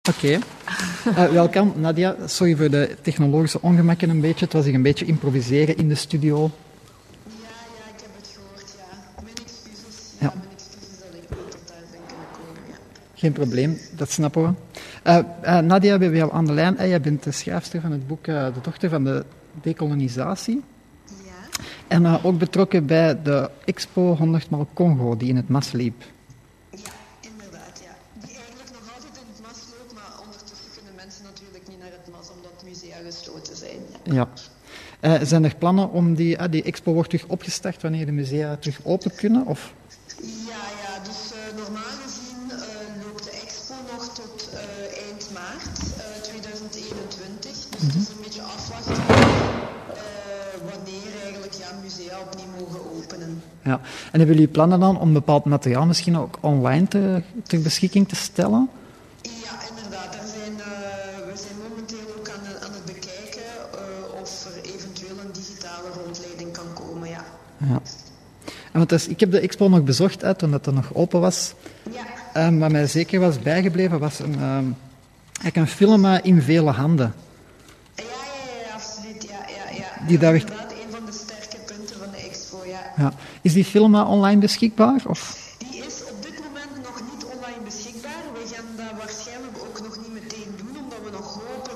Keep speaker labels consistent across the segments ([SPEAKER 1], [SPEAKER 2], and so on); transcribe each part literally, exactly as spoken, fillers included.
[SPEAKER 1] Oké. Okay. Uh, welkom, Nadia. Sorry voor de technologische ongemakken een beetje. Het was hier een beetje improviseren in de studio.
[SPEAKER 2] Ja, ja, ik heb het gehoord, ja. Mijn excuses. Ja,
[SPEAKER 1] ja.
[SPEAKER 2] mijn excuses dat ik niet tot daar ben kunnen komen, ja.
[SPEAKER 1] Geen probleem, dat snappen we. Uh, uh, Nadia, we hebben jou aan de lijn. Uh, jij bent de schrijfster van het boek uh, De Dochter van de Dekolonisatie.
[SPEAKER 2] Ja.
[SPEAKER 1] En uh, ook betrokken bij de Expo honderd maal Congo, die in het M A S liep.
[SPEAKER 2] Ja, inderdaad, ja. Die eigenlijk nog altijd in het M A S loopt, maar ondertussen kunnen mensen natuurlijk niet naar het M A S, omdat musea gesloten zijn.
[SPEAKER 1] Ja. Uh, zijn er plannen om die... Uh, die expo wordt terug opgestart wanneer de musea terug open kunnen? Of?
[SPEAKER 2] Ja, ja. Dus uh, normaal gezien uh, loopt de expo nog tot uh, eind maart uh, tweeduizend eenentwintig. Dus mm-hmm. het is een beetje afwachten uh, wanneer eigenlijk ja, musea opnieuw mogen openen.
[SPEAKER 1] Ja. En hebben jullie plannen dan om bepaald materiaal misschien ook online te, ter beschikking te stellen?
[SPEAKER 2] Ja, inderdaad. Er zijn, uh, we zijn momenteel ook aan, aan het bekijken uh, of er eventueel een digitale rondleiding kan komen, ja.
[SPEAKER 1] Ja. En want dus, ik heb de expo nog bezocht uit toen dat er nog open was.
[SPEAKER 2] Ja.
[SPEAKER 1] Um, wat mij zeker was bijgebleven was een, um, eigenlijk een film uh, in vele handen.
[SPEAKER 2] Ja, ja, ja, absoluut. Ja, ja, ja.
[SPEAKER 1] Die
[SPEAKER 2] dat is
[SPEAKER 1] daar
[SPEAKER 2] inderdaad een van de sterke punten van de expo, ja.
[SPEAKER 1] Ja. Is die film uh, online beschikbaar? Of?
[SPEAKER 2] Die is op dit moment nog niet online beschikbaar. We gaan dat waarschijnlijk ook nog niet meteen doen, omdat we nog hopen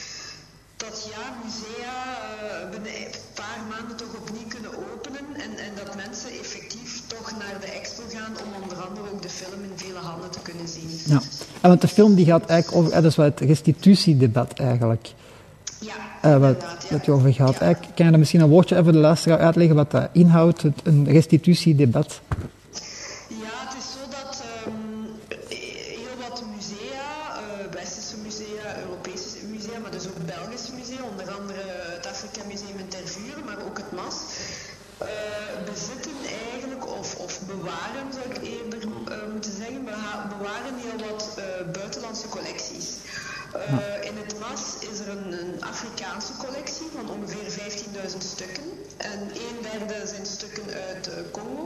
[SPEAKER 2] dat ja, musea uh, binnen een paar maanden toch opnieuw kunnen openen en, en dat mensen effectief toch naar de expo gaan om onder andere ook de film in vele handen te kunnen zien.
[SPEAKER 1] Ja, en want de film die gaat eigenlijk over, dat is wat het restitutiedebat eigenlijk.
[SPEAKER 2] Ja,
[SPEAKER 1] uh, wat
[SPEAKER 2] ja.
[SPEAKER 1] het over gaat. Ja. Kan je dan misschien een woordje even voor de luisteraar uitleggen wat dat inhoudt, het, een restitutiedebat?
[SPEAKER 2] Ja, het is zo dat um, heel wat musea, uh, westerse musea, Europese musea, maar dus ook Belgische musea, onder andere het Afrika Museum in Tervuren, maar ook het M A S, uh, bezitten eigenlijk, of, of bewaren zou ik eerder uh, moeten zeggen, bewaren heel wat uh, buitenlandse collecties. Uh, in het M A S is er een, een Afrikaanse collectie van ongeveer vijftienduizend stukken en een derde zijn stukken uit uh, Congo.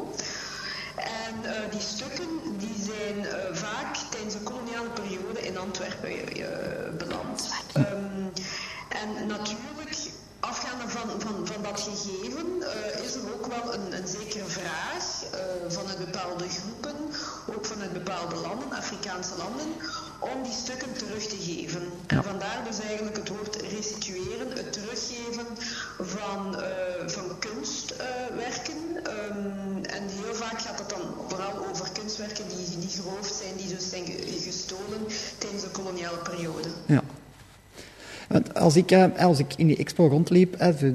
[SPEAKER 2] En uh, die stukken die zijn uh, vaak tijdens de koloniale periode in Antwerpen uh, beland. Um, en natuurlijk, afgaande van, van, van dat gegeven, uh, is er ook wel een, een zekere vraag uh, vanuit bepaalde groepen, ook vanuit bepaalde landen, Afrikaanse landen, om die stukken terug te geven. Ja. En vandaar dus eigenlijk het woord restitueren, het teruggeven van, uh, van kunstwerken. Uh, um, en heel vaak gaat het dan vooral over kunstwerken die, die geroofd zijn, die dus zijn gestolen tijdens de koloniale periode.
[SPEAKER 1] Ja. Want als ik, als ik in die expo rondliep,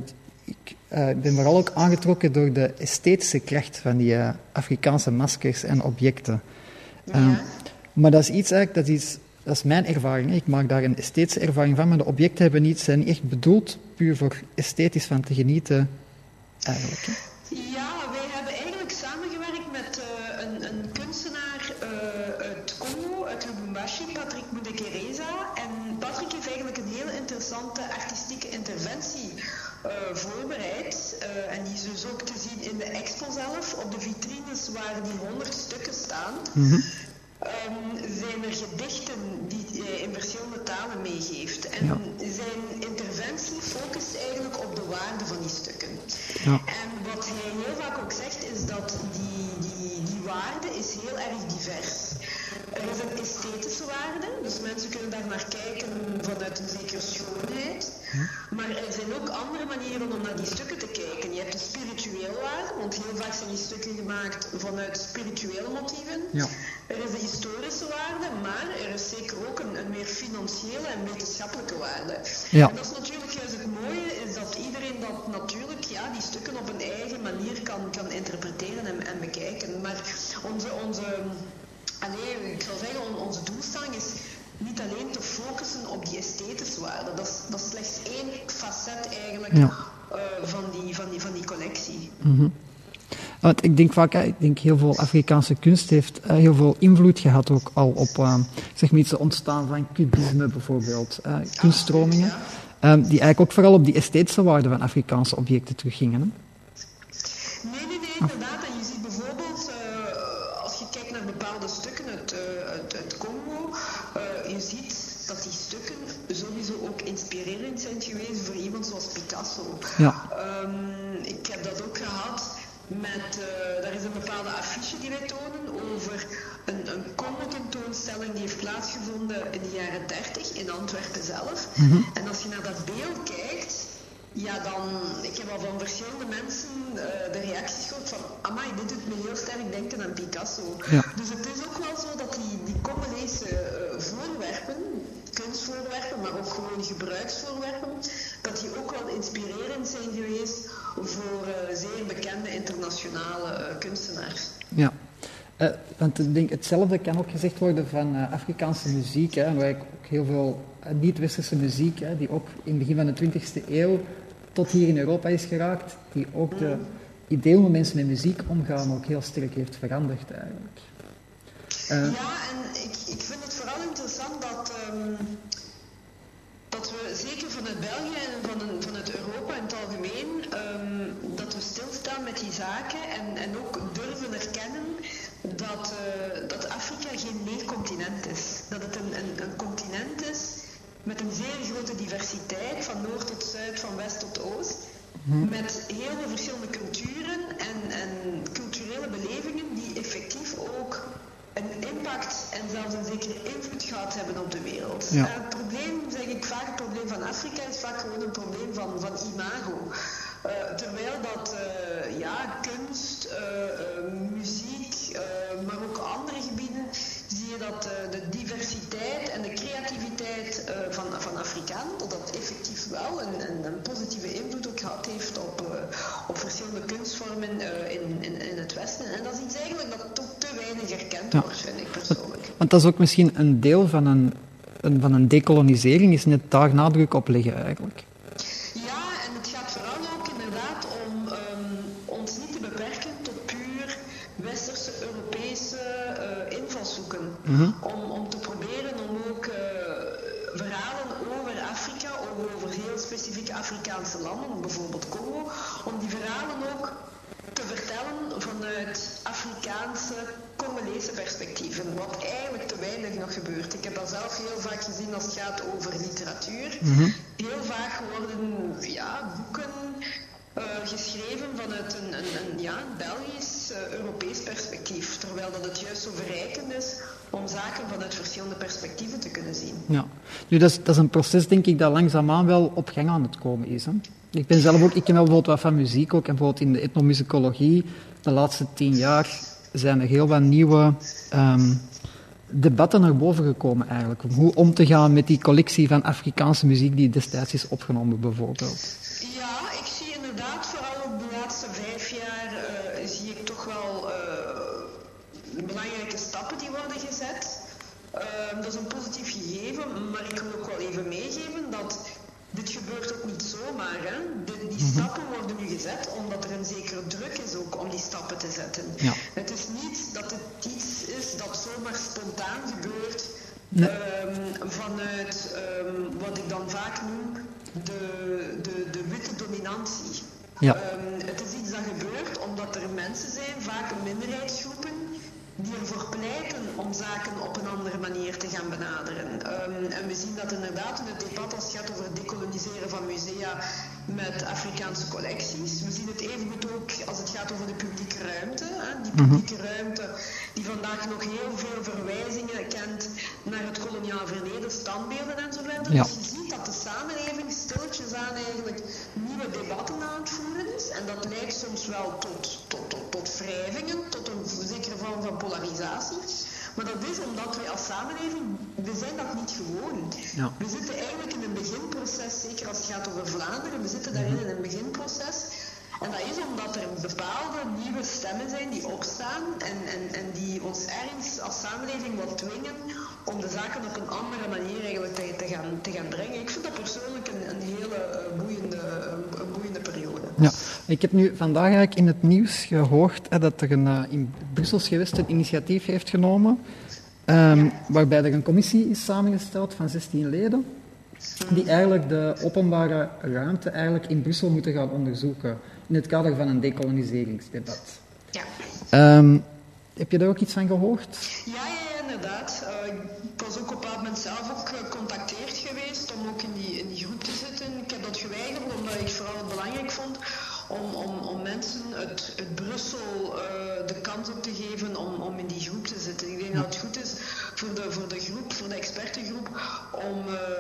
[SPEAKER 1] ik ben vooral ook aangetrokken door de esthetische kracht van die Afrikaanse maskers en objecten.
[SPEAKER 2] Ja.
[SPEAKER 1] Um, maar dat is iets eigenlijk, dat is, dat is mijn ervaring. Ik maak daar een esthetische ervaring van, maar de objecten hebben niet, zijn niet echt bedoeld puur voor esthetisch van te genieten, eigenlijk. Hè?
[SPEAKER 2] Ja, wij hebben eigenlijk samengewerkt met uh, een, een kunstenaar uh, uit Congo, uit Lubumbashi, Patrick Mudekereza. En Patrick heeft eigenlijk een heel interessante artistieke interventie uh, voorbereid. Uh, en die is dus ook te zien in de expo zelf, op de vitrines waar die honderd stukken staan. Mm-hmm. Um, zijn er gedichten die hij in verschillende talen meegeeft. En ja. zijn interventie focust eigenlijk op de waarde van die stukken. Ja. En wat hij heel vaak ook zegt is dat die, die, die waarde is heel erg divers. Er is een esthetische waarde, dus mensen kunnen daar naar kijken vanuit een zekere schoonheid. Ja. Maar er zijn ook andere manieren om naar die stukken te kijken. Je hebt een spirituele waarde, want heel vaak zijn die stukken gemaakt vanuit spirituele motieven. Ja. Er is de historische waarde, maar er is zeker ook een, een meer financiële en wetenschappelijke waarde. Ja. En dat is natuurlijk juist het mooie, is dat iedereen dat natuurlijk, ja, die stukken op een eigen manier kan, kan interpreteren en, en bekijken. Maar onze, onze, allee, ik zou zeggen, onze doelstelling is niet alleen te focussen op die esthetische waarde. Dat is, dat is slechts één facet eigenlijk ja. uh, van, die, van, die, van die collectie.
[SPEAKER 1] Mm-hmm. Want ik denk vaak, ik denk heel veel Afrikaanse kunst heeft uh, heel veel invloed gehad ook al op uh, zeg maar iets te ontstaan van cubisme bijvoorbeeld, uh, kunststromingen, uh, die eigenlijk ook vooral op die esthetische waarde van Afrikaanse objecten teruggingen. Hè?
[SPEAKER 2] Nee, nee, nee, inderdaad. En je ziet bijvoorbeeld, uh, als je kijkt naar bepaalde stukken uit, uh, uit, uit Congo, uh, je ziet dat die stukken sowieso ook inspirerend zijn geweest voor iemand zoals Picasso.
[SPEAKER 1] Ja.
[SPEAKER 2] Um, ik heb dat ook gehad met, uh, daar is een bepaalde affiche die wij tonen over een, een Congo-tentoonstelling die heeft plaatsgevonden in de jaren dertig in Antwerpen zelf. Mm-hmm. En als je naar dat beeld kijkt, ja dan, ik heb al van verschillende mensen uh, de reacties gehoord van, amai, dit doet me heel sterk denken aan Picasso.
[SPEAKER 1] Ja.
[SPEAKER 2] Dus het is ook wel zo dat die, die Congolese uh, voorwerpen, kunstvoorwerpen, maar ook gewoon gebruiksvoorwerpen, dat die ook wel inspirerend zijn geweest voor uh, zeer bekende internationale uh, kunstenaars.
[SPEAKER 1] Ja. Uh, want ik denk, hetzelfde kan ook gezegd worden van uh, Afrikaanse muziek, hè, waar ik ook heel veel uh, niet-westerse muziek, hè, die ook in het begin van de twintigste eeuw tot hier in Europa is geraakt, die ook de idee hoe mensen met muziek omgaan ook heel sterk heeft veranderd eigenlijk.
[SPEAKER 2] Uh, ja, en ik, ik vind het vooral interessant dat, um, dat we zeker vanuit België en van, vanuit Europa in het algemeen, um, dat we stilstaan met die zaken en, en ook durven erkennen dat, uh, dat Afrika geen leeg-continent is. Dat het een, een, een continent is met een zeer grote diversiteit, van noord tot zuid, van west tot oost. Hmm. Met heel veel verschillende culturen en, en culturele belevingen die effectief ook een impact en zelfs een zekere invloed gehad hebben op de wereld. Ja. Uh, het probleem, zeg ik vaak, het probleem van Afrika is vaak gewoon een probleem van, van imago. Uh, terwijl dat uh, ja, kunst, uh, uh, muziek, uh, maar ook andere gebieden, zie je dat uh, de diversiteit en de creativiteit uh, van, van Afrikanen, dat dat effectief wel een, een, een positieve invloed ook gehad heeft op, uh, op verschillende kunstvormen uh, in, in, in het Westen. En dat is iets eigenlijk dat toch te weinig erkend ja. wordt, vind ik persoonlijk.
[SPEAKER 1] Want dat is ook misschien een deel van een, een, van een decolonisering, is net daar nadruk op leggen eigenlijk.
[SPEAKER 2] Ja, en het gaat vooral ook inderdaad om um, ons niet te beperken tot puur westerse, Europese uh, invalshoeken. Mm-hmm. Om, om te proberen om ook uh, verhalen over Afrika, of over heel specifieke Afrikaanse landen, bijvoorbeeld Congo, om die verhalen ook te vertellen vanuit Afrikaanse, Congolese perspectieven, wat eigenlijk te weinig nog gebeurt. Ik heb dat zelf heel vaak gezien als het gaat over literatuur. Mm-hmm. Heel vaak worden ja, boeken uh, geschreven vanuit een, een, een ja, Belgisch, uh, Europees perspectief, terwijl dat het juist zo verrijkend is om zaken vanuit verschillende perspectieven te kunnen zien.
[SPEAKER 1] Ja, nu dat is, dat is een proces, denk ik, dat langzaamaan wel op gang aan het komen is. Hè? Ik ben zelf ook, ik ken wel bijvoorbeeld wat van muziek ook, en bijvoorbeeld in de etnomusicologie, de laatste tien jaar zijn er heel wat nieuwe um, debatten naar boven gekomen eigenlijk, om hoe om te gaan met die collectie van Afrikaanse muziek die destijds is opgenomen bijvoorbeeld.
[SPEAKER 2] Ja, ik zie inderdaad, vooral op de laatste vijf jaar, uh, zie ik toch wel uh, belangrijke stappen die worden gezet. Uh, dat is een positief gegeven, maar ik wil ook wel even meegeven dat dit gebeurt ook niet zomaar. Hè? De, die mm-hmm. stappen worden nu gezet omdat er een zekere druk is ook om die stappen te zetten. Ja. Het is niet dat het iets is dat zomaar spontaan gebeurt nee. um, vanuit um, wat ik dan vaak noem de, de, de witte dominantie. Ja. Um, het is iets dat gebeurt omdat er mensen zijn, vaak minderheidsgroepen, die ervoor pleiten om zaken op een andere manier te gaan benaderen. Um, en we zien dat inderdaad in het debat als het gaat over het decoloniseren van musea met Afrikaanse collecties. We zien het evengoed ook als het gaat over de publieke ruimte. Hè. Die publieke mm-hmm. ruimte die vandaag nog heel veel verwijzingen kent naar het koloniaal verleden, standbeelden enzovoort. Ja. Dus je ziet dat de samenleving stilletjes aan eigenlijk nieuwe debatten aan het voeren is. En dat leidt soms wel tot, tot, tot, tot wrijvingen, tot een zekere vorm van polarisatie. Maar dat is omdat wij als samenleving, we zijn dat niet gewoon. Ja. We zitten eigenlijk in een beginproces, zeker als het gaat over Vlaanderen, we zitten daarin in een beginproces. En dat is omdat er bepaalde nieuwe stemmen zijn die opstaan en, en, en die ons ergens als samenleving wat dwingen om de zaken op een andere manier eigenlijk te, te, gaan, te gaan brengen. Ik vind dat persoonlijk een, een hele uh, boeiende, uh, een boeiende periode.
[SPEAKER 1] Ja, ik heb nu vandaag eigenlijk in het nieuws gehoord hè, dat er een, uh, in Brussels gewest een initiatief heeft genomen, um, waarbij er een commissie is samengesteld van zestien leden, die eigenlijk de openbare ruimte eigenlijk in Brussel moeten gaan onderzoeken in het kader van een decoloniseringsdebat. Ja. Um, heb je daar ook iets van gehoord?
[SPEAKER 2] Ja, ja, ja inderdaad. Uh, ik was ook op een bepaald moment zelf ook uh, contact oproep om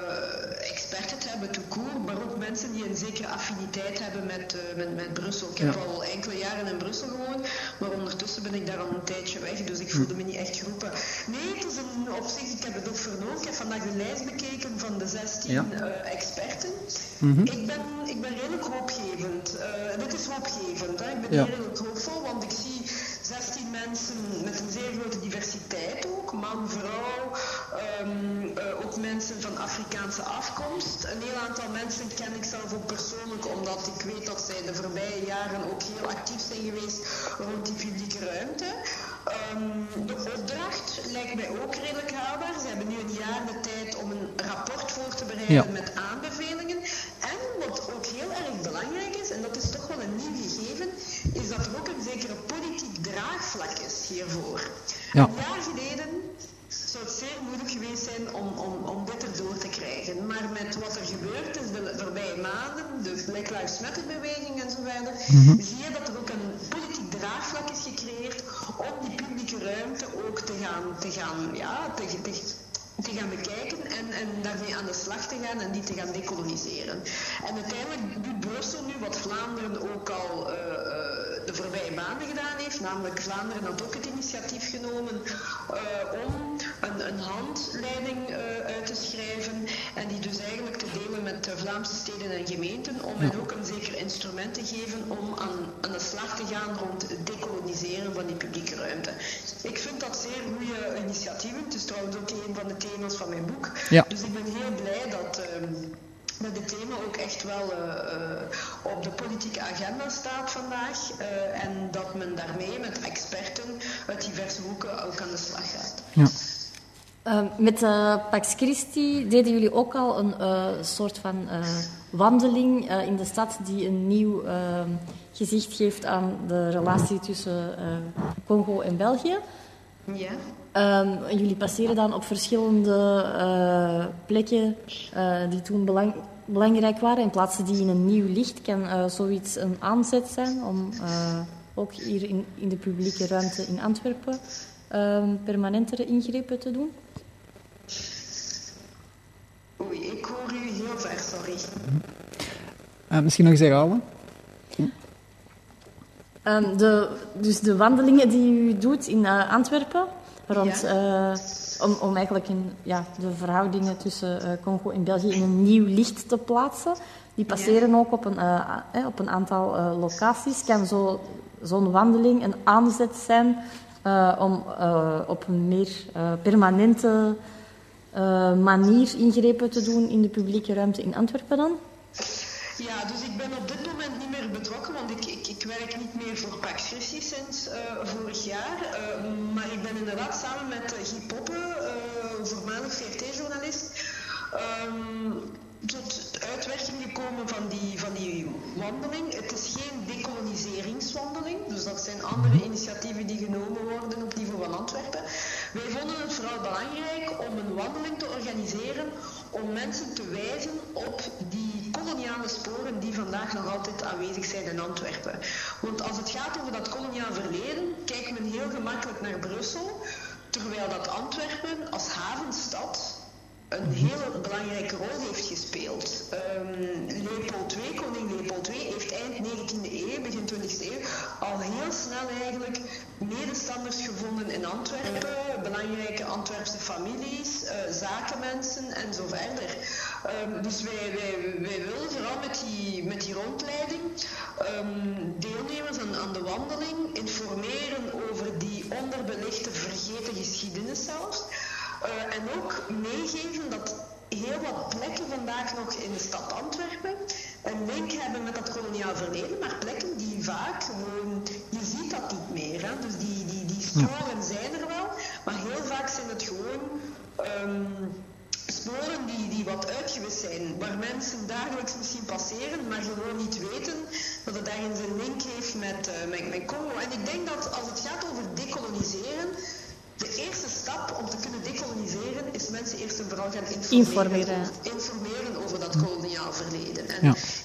[SPEAKER 2] uh, experten te hebben, tout court, maar ook mensen die een zekere affiniteit hebben met, uh, met, met Brussel. Ik heb ja. al enkele jaren in Brussel gewoond, maar ondertussen ben ik daar al een tijdje weg, dus ik voelde me niet echt geroepen. Nee, het is een opzicht, ik heb het ook vernomen. Ik heb vandaag de lijst bekeken van de zestien ja. uh, experten. Mm-hmm. Ik, ben, ik ben redelijk hoopgevend. Uh, dit is hoopgevend, hè. Ik ben ja. redelijk hoopvol, want ik zie zestien mensen met een zeer grote diversiteit ook, man, vrouw, um, uh, ook mensen van Afrikaanse afkomst. Een heel aantal mensen ken ik zelf ook persoonlijk, omdat ik weet dat zij de voorbije jaren ook heel actief zijn geweest rond die publieke ruimte. Um, de opdracht lijkt mij ook redelijk haalbaar. Ze hebben nu een jaar de tijd om een rapport voor te bereiden ja. met aanbevelingen. En wat ook heel erg belangrijk is, en dat is toch wel een nieuw gegeven, is dat er ook een zekere politiek draagvlak is hiervoor. Ja. Een jaar geleden zou het zeer moeilijk geweest zijn om, om, om dit erdoor te krijgen. Maar met wat er gebeurd is de voorbije maanden, de Black Lives Matter beweging en zo verder, mm-hmm. zie je dat er ook een politiek draagvlak is gecreëerd om die publieke ruimte ook te gaan, te gaan, ja, te, te, te gaan bekijken en, en daarmee aan de slag te gaan en die te gaan decoloniseren. En uiteindelijk doet Brussel nu wat Vlaanderen ook al uh, de voorbije maanden gedaan heeft, namelijk Vlaanderen had ook het initiatief genomen uh, om een, een handleiding uh, uit te schrijven en die dus eigenlijk te delen met de Vlaamse steden en gemeenten om hen ook een zeker instrument te geven om aan, aan de slag te gaan rond het decoloniseren van die publieke ruimte. Ik vind dat zeer goede initiatieven. Het is trouwens ook een van de thema's van mijn boek. Ja. Dus ik ben heel blij dat uh, dat dit thema ook echt wel uh, uh, op de politieke agenda staat vandaag uh, en dat men daarmee met experten uit diverse hoeken ook aan de slag gaat.
[SPEAKER 3] Ja. Uh, met uh, Pax Christi deden jullie ook al een uh, soort van uh, wandeling uh, in de stad die een nieuw uh, gezicht geeft aan de relatie tussen uh, Congo en België.
[SPEAKER 2] Ja.
[SPEAKER 3] Um, jullie passeren dan op verschillende uh, plekken uh, die toen belang, belangrijk waren en plaatsen die in een nieuw licht. Kan uh, zoiets een aanzet zijn om uh, ook hier in, in de publieke ruimte in Antwerpen uh, permanentere ingrepen te doen?
[SPEAKER 2] Oei, ik hoor u heel ver, sorry.
[SPEAKER 1] Uh, misschien nog eens herhalen? Hm?
[SPEAKER 3] Um, de, dus de wandelingen die u doet in uh, Antwerpen, rond, ja. uh, om, om eigenlijk een, ja, de verhoudingen tussen uh, Congo en België in een nieuw licht te plaatsen. Die passeren ja. ook op een, uh, eh, op een aantal uh, locaties. Kan zo, zo'n wandeling een aanzet zijn uh, om uh, op een meer uh, permanente uh, manier ingrepen te doen in de publieke ruimte in Antwerpen dan?
[SPEAKER 2] Ja, dus ik ben op dit moment niet meer betrokken, want ik, ik, ik werk niet meer voor Pax Christi sinds uh, vorig jaar. Uh, maar ik ben inderdaad samen met uh, Guy Poppe, uh, voormalig V R T-journalist, um, tot uitwerking gekomen van die, van die wandeling. Het is geen decoloniseringswandeling, dus dat zijn andere initiatieven die genomen worden op niveau van Antwerpen. Wij vonden het vooral belangrijk om een wandeling te organiseren om mensen te wijzen op die koloniale sporen die vandaag nog altijd aanwezig zijn in Antwerpen. Want als het gaat over dat koloniaal verleden, kijkt men heel gemakkelijk naar Brussel, terwijl dat Antwerpen als havenstad een hele belangrijke rol heeft gespeeld. Um, Leopold de Tweede, koning Leopold de Tweede, heeft eind negentiende eeuw, begin twintigste eeuw, al heel snel eigenlijk medestanders gevonden in Antwerpen, belangrijke Antwerpse families, uh, zakenmensen en zo verder. Um, dus wij, wij, wij willen vooral met die, met die rondleiding um, deelnemers aan, aan de wandeling informeren over die onderbelichte, vergeten geschiedenis zelfs. Uh, en ook meegeven dat heel wat plekken vandaag nog in de stad Antwerpen een link hebben met dat koloniaal verleden, maar plekken die vaak gewoon, je ziet dat niet meer. Hè? Dus die, die, die sporen zijn er wel, maar heel vaak zijn het gewoon um, sporen die, die wat uitgewist zijn, waar mensen dagelijks misschien passeren, maar gewoon niet weten dat het ergens een link heeft met, uh, met, met Congo. En ik denk dat als het gaat over decoloniseren, de eerste stap om te kunnen decoloniseren is mensen eerst en vooral gaan informeren,
[SPEAKER 3] informeren.
[SPEAKER 2] Over, informeren over dat koloniaal verleden. En
[SPEAKER 1] ja.
[SPEAKER 2] ik zie zo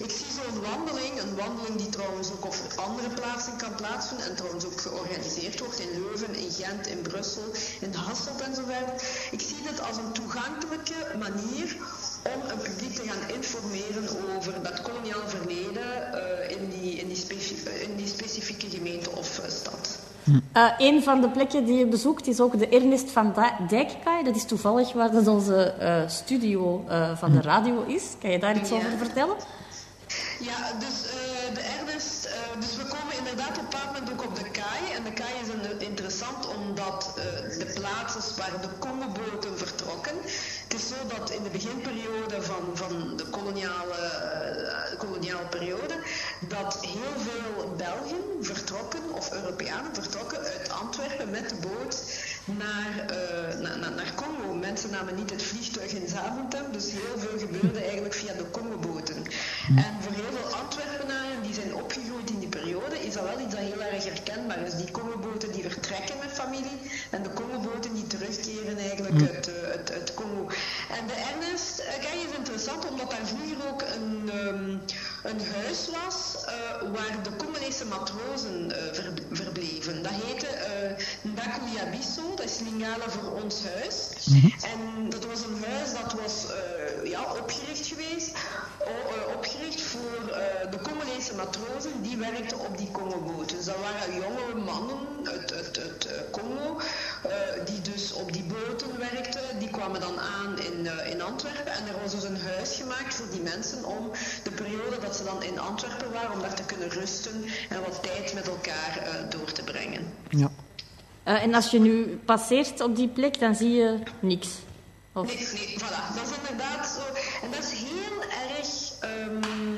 [SPEAKER 2] zo'n wandeling, een wandeling die trouwens ook op andere plaatsen kan plaatsvinden en trouwens ook georganiseerd wordt in Leuven, in Gent, in Brussel, in Hasselt en zo verder. Ik zie dit als een toegankelijke manier om een publiek te gaan informeren over dat koloniale verleden uh, in, die, in, die specif- in die specifieke gemeente of uh, stad.
[SPEAKER 3] Uh, een van de plekken die je bezoekt is ook de Ernest van Dijkkaai. Dat is toevallig waar dat onze uh, studio uh, van de radio is. Kan je daar iets ja. over vertellen?
[SPEAKER 2] Ja, dus uh, de Ernest, uh, dus we komen inderdaad op een bepaald moment ook op de kaai. En de kaai is een, interessant omdat uh, de plaats is waar de Congo-boten vertrokken. Het is zo dat in de beginperiode van, van de koloniale, uh, koloniale periode, dat heel veel Belgen vertrokken, of Europeanen vertrokken uit Antwerpen met de boot naar, uh, na, na, naar Congo. Mensen namen niet het vliegtuig in Zaventem, dus heel veel gebeurde eigenlijk via de Congo-boten. En voor heel veel Antwerpenaren die zijn opgegroeid in die periode, is dat wel iets dat heel erg herkenbaar is. Die Congo-boten die vertrekken met familie en de Congo-boten die terugkeren eigenlijk uit, uh, uit, uit Congo. En de Ernest, uh, kijk, is interessant omdat daar vroeger ook een, um, een huis was uh, waar de Congolese matrozen uh, ver, verbleven. Dat heette uh, Ndaku Yabiso, dat is Lingala voor ons huis. Mm-hmm. En dat was een huis dat was uh, ja, opgericht geweest, uh, opgericht voor uh, de Congolese matrozen die werkten op die Congo-boten. Dus dat waren jonge mannen uit, uit, uit uh, Congo, uh, die dus op die boten werkten. Die kwamen dan aan in, uh, in Antwerpen en er was dus een huis gemaakt voor die mensen om de periode dat ze dan in Antwerpen waren, om daar te kunnen rusten en wat tijd met elkaar uh, door te brengen.
[SPEAKER 1] Ja.
[SPEAKER 3] Uh, en als je nu passeert op die plek, dan zie je niks. Of...
[SPEAKER 2] Nee, nee, voilà. Dat is inderdaad zo. En dat is heel erg um,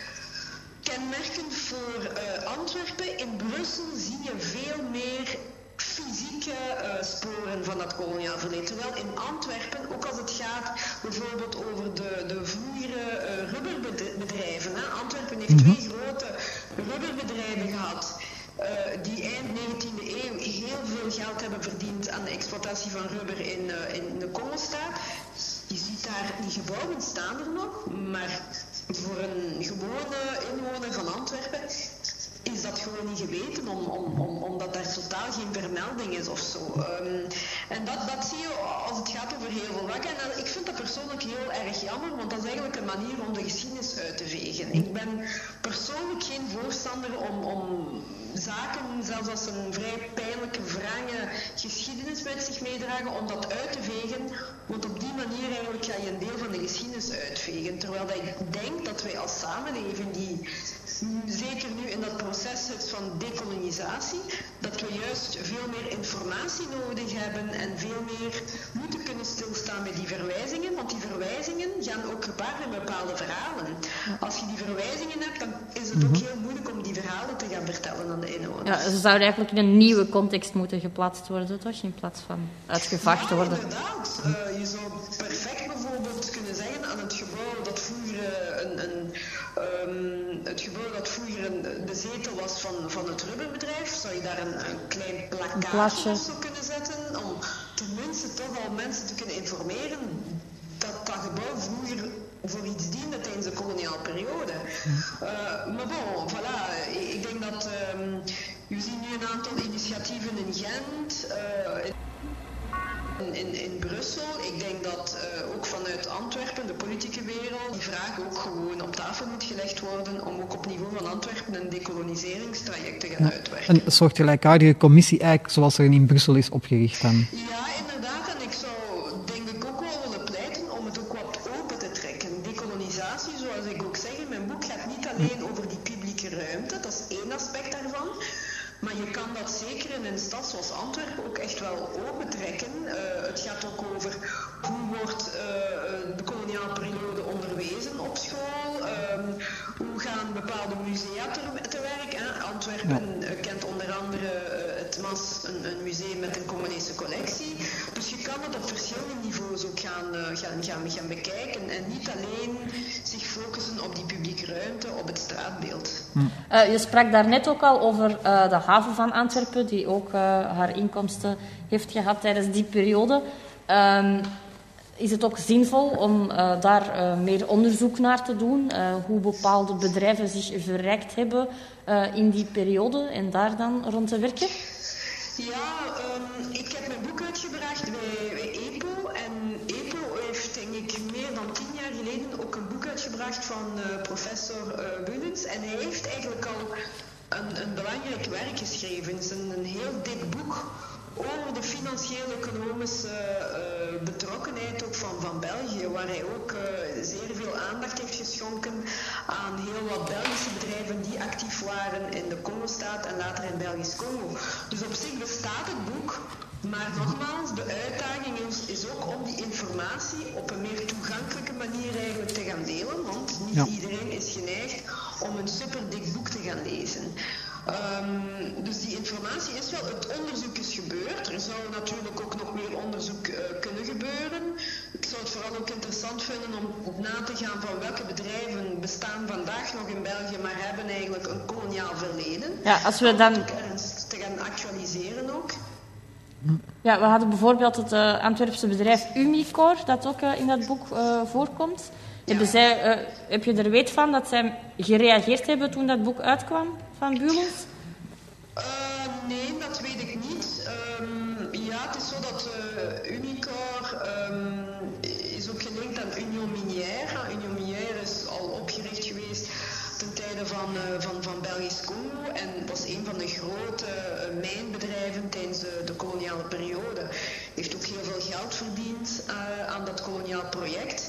[SPEAKER 2] kenmerkend voor uh, Antwerpen. In Brussel zie je veel meer fysieke uh, sporen van dat koloniaal verleden. Terwijl in Antwerpen, ook als het gaat bijvoorbeeld over de, de vroegere uh, rubberbedrijven. Hè. Antwerpen heeft mm-hmm. twee grote rubberbedrijven gehad. Uh, die eind negentiende eeuw heel veel geld hebben verdiend aan de exploitatie van rubber in, uh, in de Congo-staat. Je ziet daar, die gebouwen staan er nog, maar voor een gewone inwoner van Antwerpen is dat gewoon niet geweten, om, om, om, omdat daar totaal geen vermelding is of zo. Um, en dat, dat zie je als het gaat over heel veel wakken. En ik vind dat persoonlijk heel erg jammer, want dat is eigenlijk een manier om de geschiedenis uit te vegen. Ik ben persoonlijk geen voorstander om, om zaken, zelfs als een vrij pijnlijke, wrange geschiedenis met zich meedragen, om dat uit te vegen. Want op die manier eigenlijk ga je een deel van de geschiedenis uitvegen. Terwijl dat ik denk dat wij als samenleving, die zeker nu in dat proces zit van dekolonisatie, dat we juist veel meer informatie nodig hebben en veel meer moeten kunnen stilstaan bij die verwijzingen. Want die verwijzingen gaan ook gepaard met bepaalde verhalen. Als je die verwijzingen hebt, dan is het ook heel moeilijk om die verhalen te gaan vertellen aan de inwoners.
[SPEAKER 3] Ja, ze zouden eigenlijk in een nieuwe context moeten geplaatst worden, toch? In plaats van uitgevaagd
[SPEAKER 2] ja,
[SPEAKER 3] worden.
[SPEAKER 2] Inderdaad. Uh, je zou perfect bijvoorbeeld kunnen zeggen aan het gebouw dat vroeger een, een, um, het gebouw dat vroeger een, de zetel was van, van het rubberbedrijf, zou je daar een, een klein plakkaatje of zo kunnen zetten, om tenminste toch al mensen te kunnen informeren dat dat gebouw vroeger voor iets diende tijdens de koloniale periode. Uh, maar bon, voilà, ik denk dat um, we zien nu een aantal initiatieven in Gent, uh, in, in, in Brussel. Ik denk dat uh, ook vanuit Antwerpen, de politieke wereld, die vraag ook gewoon op tafel moet gelegd worden om ook op niveau van Antwerpen een decoloniseringstraject te gaan ja, uitwerken.
[SPEAKER 1] Een soort gelijkaardige commissie eigenlijk, zoals er in Brussel is opgericht dan.
[SPEAKER 2] Ja, inderdaad. En ik zou denk ik ook wel willen pleiten om het ook wat open te trekken. Dekolonisatie, zoals ik ook zeg in mijn boek, gaat niet alleen over die publieke ruimte. Dat is één aspect daarvan. Maar je kan dat zeker in een stad zoals Antwerpen ook echt wel opentrekken. Uh, het gaat ook over hoe wordt uh, de koloniale periode onderwezen op school. Um, hoe gaan bepaalde musea te, te werk. Hè? Antwerpen uh, kent onder andere uh, het M A S, een, een museum met een Congolese collectie. Dus je kan het op verschillende niveaus ook gaan, uh, gaan, gaan, gaan bekijken. En niet alleen zich focussen op die publieke ruimte, op het straatbeeld.
[SPEAKER 3] Uh, je sprak daarnet ook al over uh, de haven van Antwerpen, die ook uh, haar inkomsten heeft gehad tijdens die periode. Um, is het ook zinvol om uh, daar uh, meer onderzoek naar te doen, uh, hoe bepaalde bedrijven zich verrijkt hebben uh, in die periode en daar dan rond te werken?
[SPEAKER 2] Ja, um, ik heb mijn boek uitgebracht bij, bij E P O en E P O heeft denk ik meer dan tien jaar geleden ook een boek uitgebracht van uh, professor uh, Bullens en hij heeft eigenlijk al een, een belangrijk werk geschreven. Het is een, een heel dik boek over de financiële economische uh, betrokkenheid ook van, van België, waar hij ook uh, zeer veel aandacht heeft geschonken aan heel wat Belgische bedrijven die actief waren in de Congo-staat en later in Belgisch-Congo. Dus op zich bestaat het boek, maar nogmaals, de uitdaging is, is ook om die informatie op een meer toegankelijke manier eigenlijk te gaan delen, want niet ja. iedereen is geneigd om een superdik boek te gaan lezen. Um, dus die informatie is wel, het onderzoek is gebeurd. Er zou natuurlijk ook nog meer onderzoek uh, kunnen gebeuren. Ik zou het vooral ook interessant vinden om na te gaan van welke bedrijven bestaan vandaag nog in België, maar hebben eigenlijk een koloniaal verleden.
[SPEAKER 3] Ja, als we dan...
[SPEAKER 2] te gaan actualiseren ook.
[SPEAKER 3] Ja, we hadden bijvoorbeeld het uh, Antwerpse bedrijf Umicore, dat ook uh, in dat boek uh, voorkomt. Ja. Hebben zij, uh, heb je er weet van dat zij gereageerd hebben toen dat boek uitkwam van Bullens?
[SPEAKER 2] Uh, nee, dat weet ik niet. Um, ja, het is zo dat uh, Umicore um, is ook gelinkt aan Union Minière. Union Minière is al opgericht geweest ten tijde van, uh, van, van Belgisch-Congo en was een van de grote uh, mijnbedrijven tijdens de, de koloniale periode. Heeft ook heel veel geld verdiend uh, aan dat koloniaal project.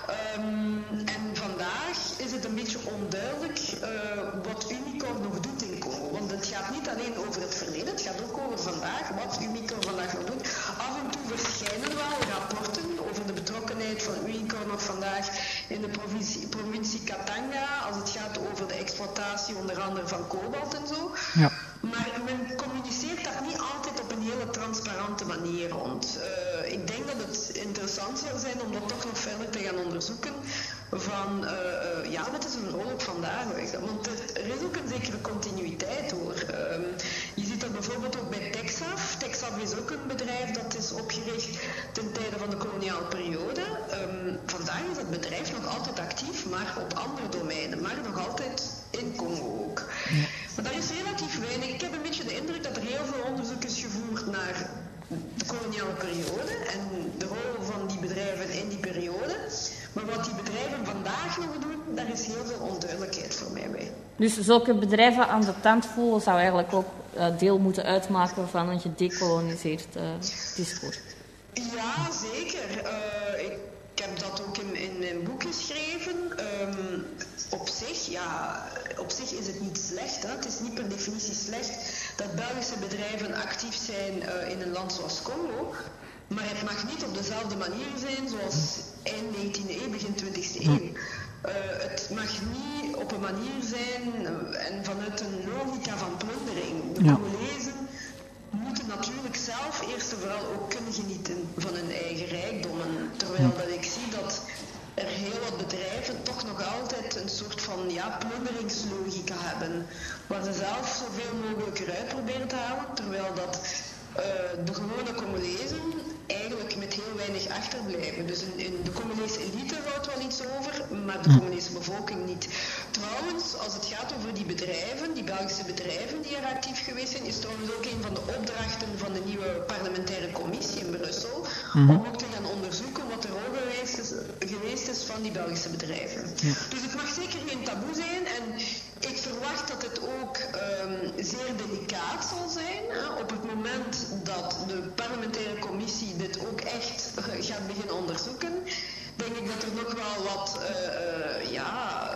[SPEAKER 2] Um, en vandaag is het een beetje onduidelijk uh, wat Umicore nog doet in Congo. Want het gaat niet alleen over het verleden, het gaat ook over vandaag, wat Umicore vandaag nog doet. Af en toe verschijnen wel rapporten over de betrokkenheid van Umicore nog vandaag in de provincie, provincie Katanga, als het gaat over de exploitatie onder andere van kobalt en zo. Ja. Maar men communiceert daar niet altijd op een hele transparante manier rond. Uh, ik denk dat het interessant zou zijn om dat toch nog verder te gaan onderzoeken van, uh, uh, ja, wat is een rol ook vandaag? Want er, er is ook een zekere continuïteit hoor. Um, je ziet dat bijvoorbeeld ook bij Texaf. Texaf is ook een bedrijf dat is opgericht ten tijde van de koloniale periode. Um, vandaag is dat bedrijf nog altijd actief, maar op andere domeinen, maar nog altijd in Congo ook. Ja. Maar daar is relatief weinig. Ik heb een beetje de indruk dat er heel veel onderzoek is gevoerd naar de koloniale periode en de rol van die bedrijven in die periode. Maar wat die bedrijven vandaag nog doen, daar is heel veel onduidelijkheid voor mij bij. Dus
[SPEAKER 3] zulke bedrijven aan de tand voelen zou eigenlijk ook uh, deel moeten uitmaken van een gedecoloniseerd uh, discours.
[SPEAKER 2] Ja, zeker. Uh, ik Ik heb dat ook in, in mijn boek geschreven. Um, op zich, ja, op zich is het niet slecht. Hè? Het is niet per definitie slecht dat Belgische bedrijven actief zijn uh, in een land zoals Congo. Maar het mag niet op dezelfde manier zijn zoals eind negentiende eeuw, begin twintigste eeuw. Uh, het mag niet op een manier zijn uh, en vanuit een logica van plundering. De ja. Congolezen moeten natuurlijk zelf eerst en vooral ook kunnen genieten van hun eigen rijkdommen. Terwijl dat ik zie dat er heel wat bedrijven toch nog altijd een soort van ja, plunderingslogica hebben. Waar ze zelf zoveel mogelijk eruit proberen te halen. Terwijl dat uh, de gewone Congolezen eigenlijk met heel weinig achterblijven. Dus in, in de Congolese elite houdt wel iets over, maar de Congolese bevolking niet. Trouwens, als het gaat over die bedrijven, die Belgische bedrijven die er actief geweest zijn, is trouwens ook een van de opdrachten van de nieuwe parlementaire commissie in Brussel, mm-hmm. om ook te gaan onderzoeken wat de rol geweest is, geweest is van die Belgische bedrijven. Ja. Dus het mag zeker geen taboe zijn en ik verwacht dat het ook um, zeer delicaat zal zijn. Hè, op het moment dat de parlementaire commissie dit ook echt gaat beginnen onderzoeken, denk ik dat er nog wel wat uh, uh, ja,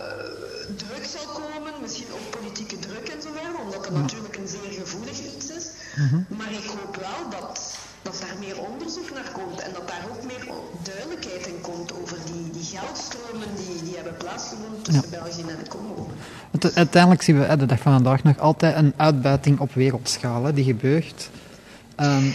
[SPEAKER 2] druk zal komen, misschien ook politieke druk en zo verder, omdat dat natuurlijk een zeer gevoelig iets is. Mm-hmm. Maar ik hoop wel dat, dat daar meer onderzoek naar komt en dat daar ook meer duidelijkheid in komt over die, die geldstromen die, die hebben plaatsgevonden tussen ja. België en Congo.
[SPEAKER 1] Uiteindelijk zien we de dag van vandaag nog altijd een uitbuiting op wereldschaal, hè, die gebeurt. Um,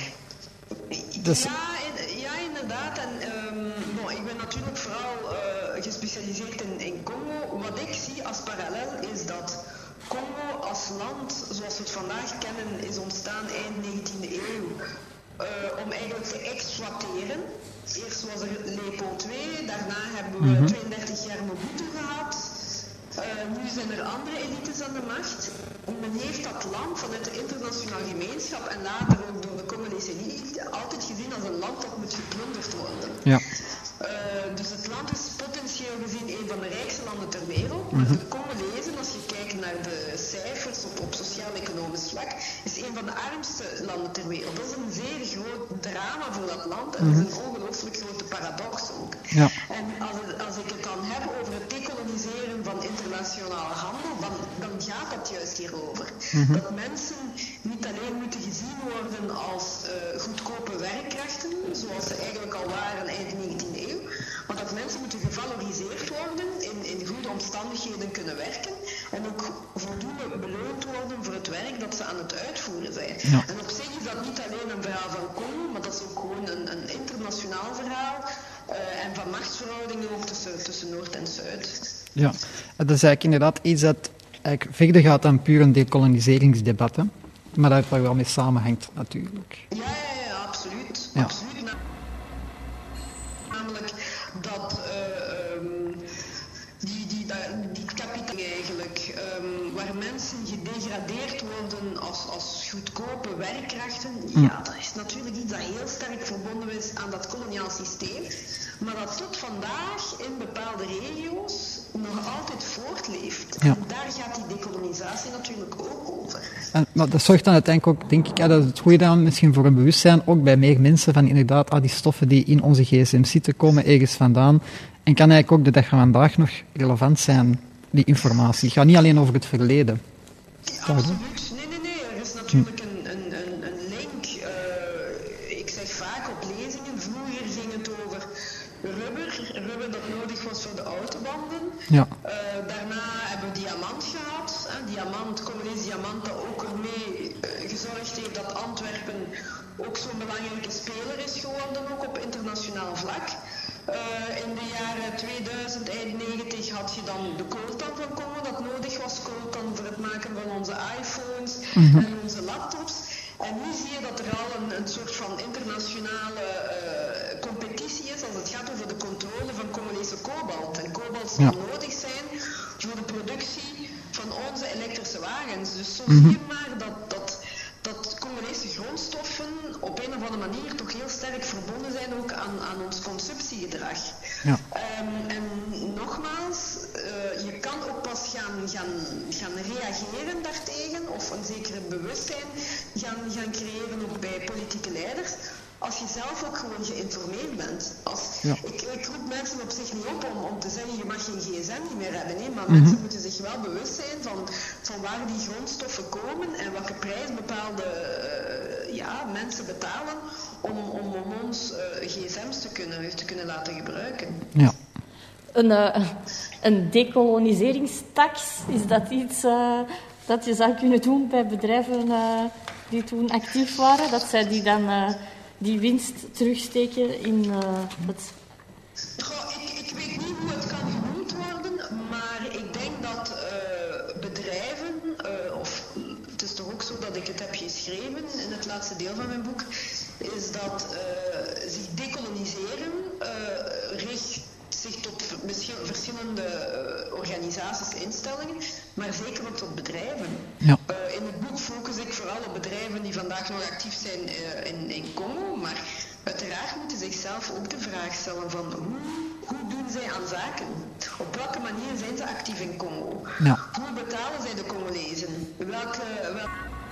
[SPEAKER 1] dus...
[SPEAKER 2] Ja, ja, inderdaad. En, um, bon, ik ben natuurlijk vooral uh, gespecialiseerd in, in Congo. Wat ik zie als parallel is dat Congo als land, zoals we het vandaag kennen, is ontstaan eind negentiende eeuw. uh, om eigenlijk te exploiteren. Eerst was er Lepo twee, daarna hebben we mm-hmm. tweeëndertig jaar Mobutu gehad. Uh, nu zijn er andere elites aan de macht. Men heeft dat land vanuit de internationale gemeenschap en later ook door de Congolese elite altijd gezien als een land dat moet geplunderd worden.
[SPEAKER 1] Ja.
[SPEAKER 2] Uh, dus het land is potentieel gezien een van de rijkste landen ter wereld. Maar mm-hmm. de Congolezen, als je kijkt naar de cijfers op, op sociaal-economisch vlak, is een van de armste landen ter wereld. Dat is een zeer groot drama voor dat land en mm-hmm. dat is een ongelooflijk grote paradox ook.
[SPEAKER 1] Ja.
[SPEAKER 2] En als, het, als ik het dan heb over het decoloniseren van internationale handel, dan, dan gaat dat juist hierover. Mm-hmm. Dat mensen niet alleen moeten gezien worden als uh, goedkope werkkrachten, zoals ze eigenlijk al waren eind negentiende eeuw, maar dat mensen moeten gevaloriseerd worden, in, in goede omstandigheden kunnen werken en ook voldoende beloond worden voor het werk dat ze aan het uitvoeren zijn. Ja. En op zich is dat niet alleen een verhaal van Congo, maar dat is ook gewoon een, een internationaal verhaal uh, en van machtsverhoudingen ook tussen, tussen Noord en Zuid.
[SPEAKER 1] Ja, dat is eigenlijk inderdaad iets dat eigenlijk verder gaat dan puur een decoloniseringsdebat, hè? Maar dat er wel mee samenhangt natuurlijk.
[SPEAKER 2] Ja, ja, ja, absoluut.
[SPEAKER 1] Ja.
[SPEAKER 2] absoluut. Namelijk dat uh, um, die, die, die kapitaal eigenlijk, um, waar mensen gedegradeerd worden als, als goedkope werkkrachten, mm. ja, dat is natuurlijk iets dat heel sterk verbonden is aan dat koloniaal systeem, maar dat tot vandaag in bepaalde regio's nog altijd voortleeft. Ja. En daar gaat die dekolonisatie natuurlijk ook over.
[SPEAKER 1] En, maar dat zorgt dan uiteindelijk ook, denk ik, ja, dat is het goede dan misschien voor een bewustzijn, ook bij meer mensen van inderdaad, ah, die stoffen die in onze gsm zitten, komen ergens vandaan. En kan eigenlijk ook de dag van vandaag nog relevant zijn, die informatie. Het gaat niet alleen over het verleden.
[SPEAKER 2] Ja, absoluut. Nee, nee, nee. Er is natuurlijk hm. een, een, een, een link. Uh, ik zeg vaak op lezingen, vroeger ging het over rubber. Rubber dat nodig was voor de autobanden.
[SPEAKER 1] Ja.
[SPEAKER 2] Uh, daarna hebben we diamant gehad. Hè. Diamant, Congolese diamant, dat ook ermee uh, gezorgd heeft dat Antwerpen ook zo'n belangrijke speler is geworden, ook op internationaal vlak. Uh, in de jaren tweeduizend, eind negentig had je dan de coltan van Congo, dat nodig was, coltan voor het maken van onze iPhones mm-hmm. en onze laptops. En nu zie je dat er al een, een soort van zal uh, competitie is als het gaat over de controle van Congolese kobalt. En kobalt zal ja. nodig zijn voor de productie van onze elektrische wagens. Dus zo mm-hmm. zie je maar dat, dat, dat Congolese grondstoffen op een of andere manier toch heel sterk verbonden zijn ook aan, aan ons consumptiegedrag.
[SPEAKER 1] Ja.
[SPEAKER 2] Um, en nogmaals, uh, je kan ook pas gaan, gaan, gaan reageren daartegen of een zekere bewustzijn gaan, gaan creëren ook bij politieke leiders, als je zelf ook gewoon geïnformeerd bent. Als,
[SPEAKER 1] ja.
[SPEAKER 2] ik, ik roep mensen op zich niet op om, om te zeggen je mag geen gsm niet meer hebben, nee, maar
[SPEAKER 1] mm-hmm. mensen
[SPEAKER 2] moeten zich wel bewust zijn van, van waar die grondstoffen komen en welke prijs bepaalde uh, ja, mensen betalen om, om, om ons uh, gsm's te kunnen, te kunnen laten gebruiken.
[SPEAKER 1] Ja.
[SPEAKER 3] Een, uh, een decoloniseringstax, is dat iets uh, dat je zou kunnen doen bij bedrijven uh, die toen actief waren? Dat zij die dan uh, die winst terugsteken in uh, het...
[SPEAKER 2] Goh, ik, ik weet niet hoe het kan genoemd worden, maar ik denk dat uh, bedrijven, uh, of het is toch ook zo dat ik het heb geschreven in het laatste deel van mijn boek, is dat uh, zich decoloniseren uh, richt zich tot verschillende uh, organisaties, instellingen, maar zeker ook tot bedrijven.
[SPEAKER 1] Ja.
[SPEAKER 2] Uh, in het boek focus ik vooral op bedrijven die vandaag nog actief zijn uh, in, in Congo, maar uiteraard moeten zichzelf ook de vraag stellen van hoe, hoe doen zij aan zaken? Op welke manier zijn ze actief in Congo?
[SPEAKER 1] Ja.
[SPEAKER 2] Hoe betalen zij de Congolezen? Welke... Wel...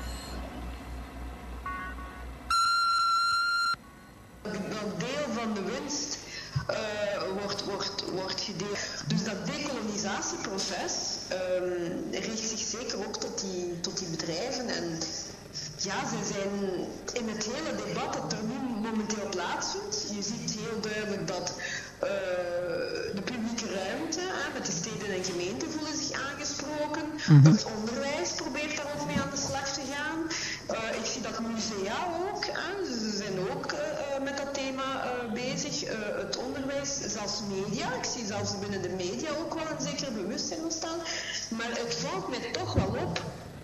[SPEAKER 2] Welk deel van de winst Uh, wordt, wordt, wordt gedeeld. Dus dat decolonisatieproces um, richt zich zeker ook tot die, tot die bedrijven. En ja, ze zijn in het hele debat dat er nu momenteel plaatsvindt. Je ziet heel duidelijk dat uh, de publieke ruimte hè, met de steden en gemeenten voelen zich aangesproken. Mm-hmm. Het onderwijs probeert daar ook mee aan de slag te gaan. Uh, ik zie dat musea ook. Hè, ze zijn ook uh, met dat thema uh, bezig. Uh, het onderwijs, zelfs media. Ik zie zelfs binnen de media ook wel een zeker bewustzijn ontstaan. Maar het valt mij toch wel op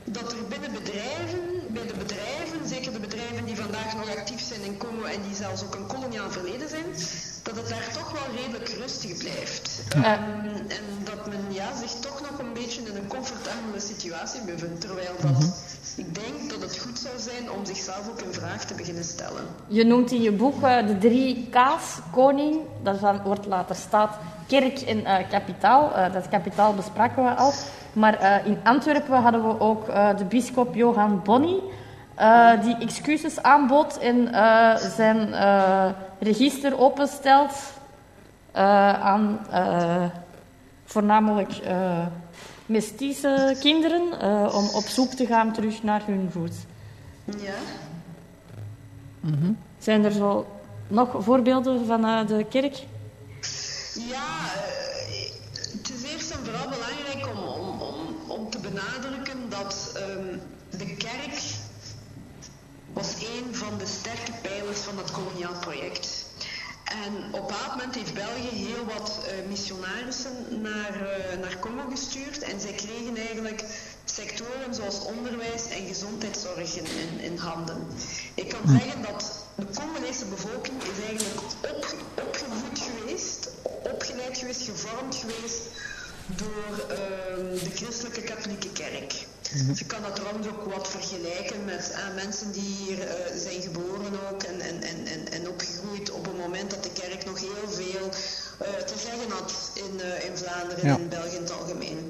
[SPEAKER 2] dat er binnen bedrijven, bij de bedrijven, zeker de bedrijven die vandaag nog actief zijn in Congo en die zelfs ook een koloniaal verleden zijn, dat het daar toch wel redelijk rustig blijft. Ja. Um, en dat men ja, zich toch nog een beetje in een comfortabele situatie bevindt, terwijl dat, mm-hmm. ik denk dat het goed zou zijn om zichzelf ook in vraag te beginnen stellen.
[SPEAKER 3] Je noemt in je boek uh, de drie K's, koning, daarvan wordt later staat kerk en uh, kapitaal. Uh, dat kapitaal bespraken we al. Maar uh, in Antwerpen hadden we ook uh, de bisschop Johan Bonny, uh, die excuses aanbood en uh, zijn uh, register openstelt uh, aan uh, voornamelijk uh, mestize kinderen, uh, om op zoek te gaan terug naar hun roots.
[SPEAKER 2] Ja.
[SPEAKER 3] Mm-hmm. Zijn er zo nog voorbeelden van uh, de kerk?
[SPEAKER 2] Ja, het is eerst en vooral belangrijk om, om, om, om te benadrukken dat um, de kerk was een van de sterke pijlers van het koloniaal project. En op een bepaald moment heeft België heel wat uh, missionarissen naar, uh, naar Congo gestuurd en zij kregen eigenlijk sectoren zoals onderwijs en gezondheidszorg in, in, in handen. Ik kan zeggen dat de Congolese bevolking is eigenlijk op, opgevoed geweest, opgeleid geweest, gevormd geweest door uh, de christelijke katholieke kerk. Dus je kan dat trouwens ook wat vergelijken met uh, mensen die hier uh, zijn geboren ook en, en, en, en opgegroeid op het moment dat de kerk nog heel veel uh, te zeggen had in, uh, in Vlaanderen en ja. in België in het algemeen.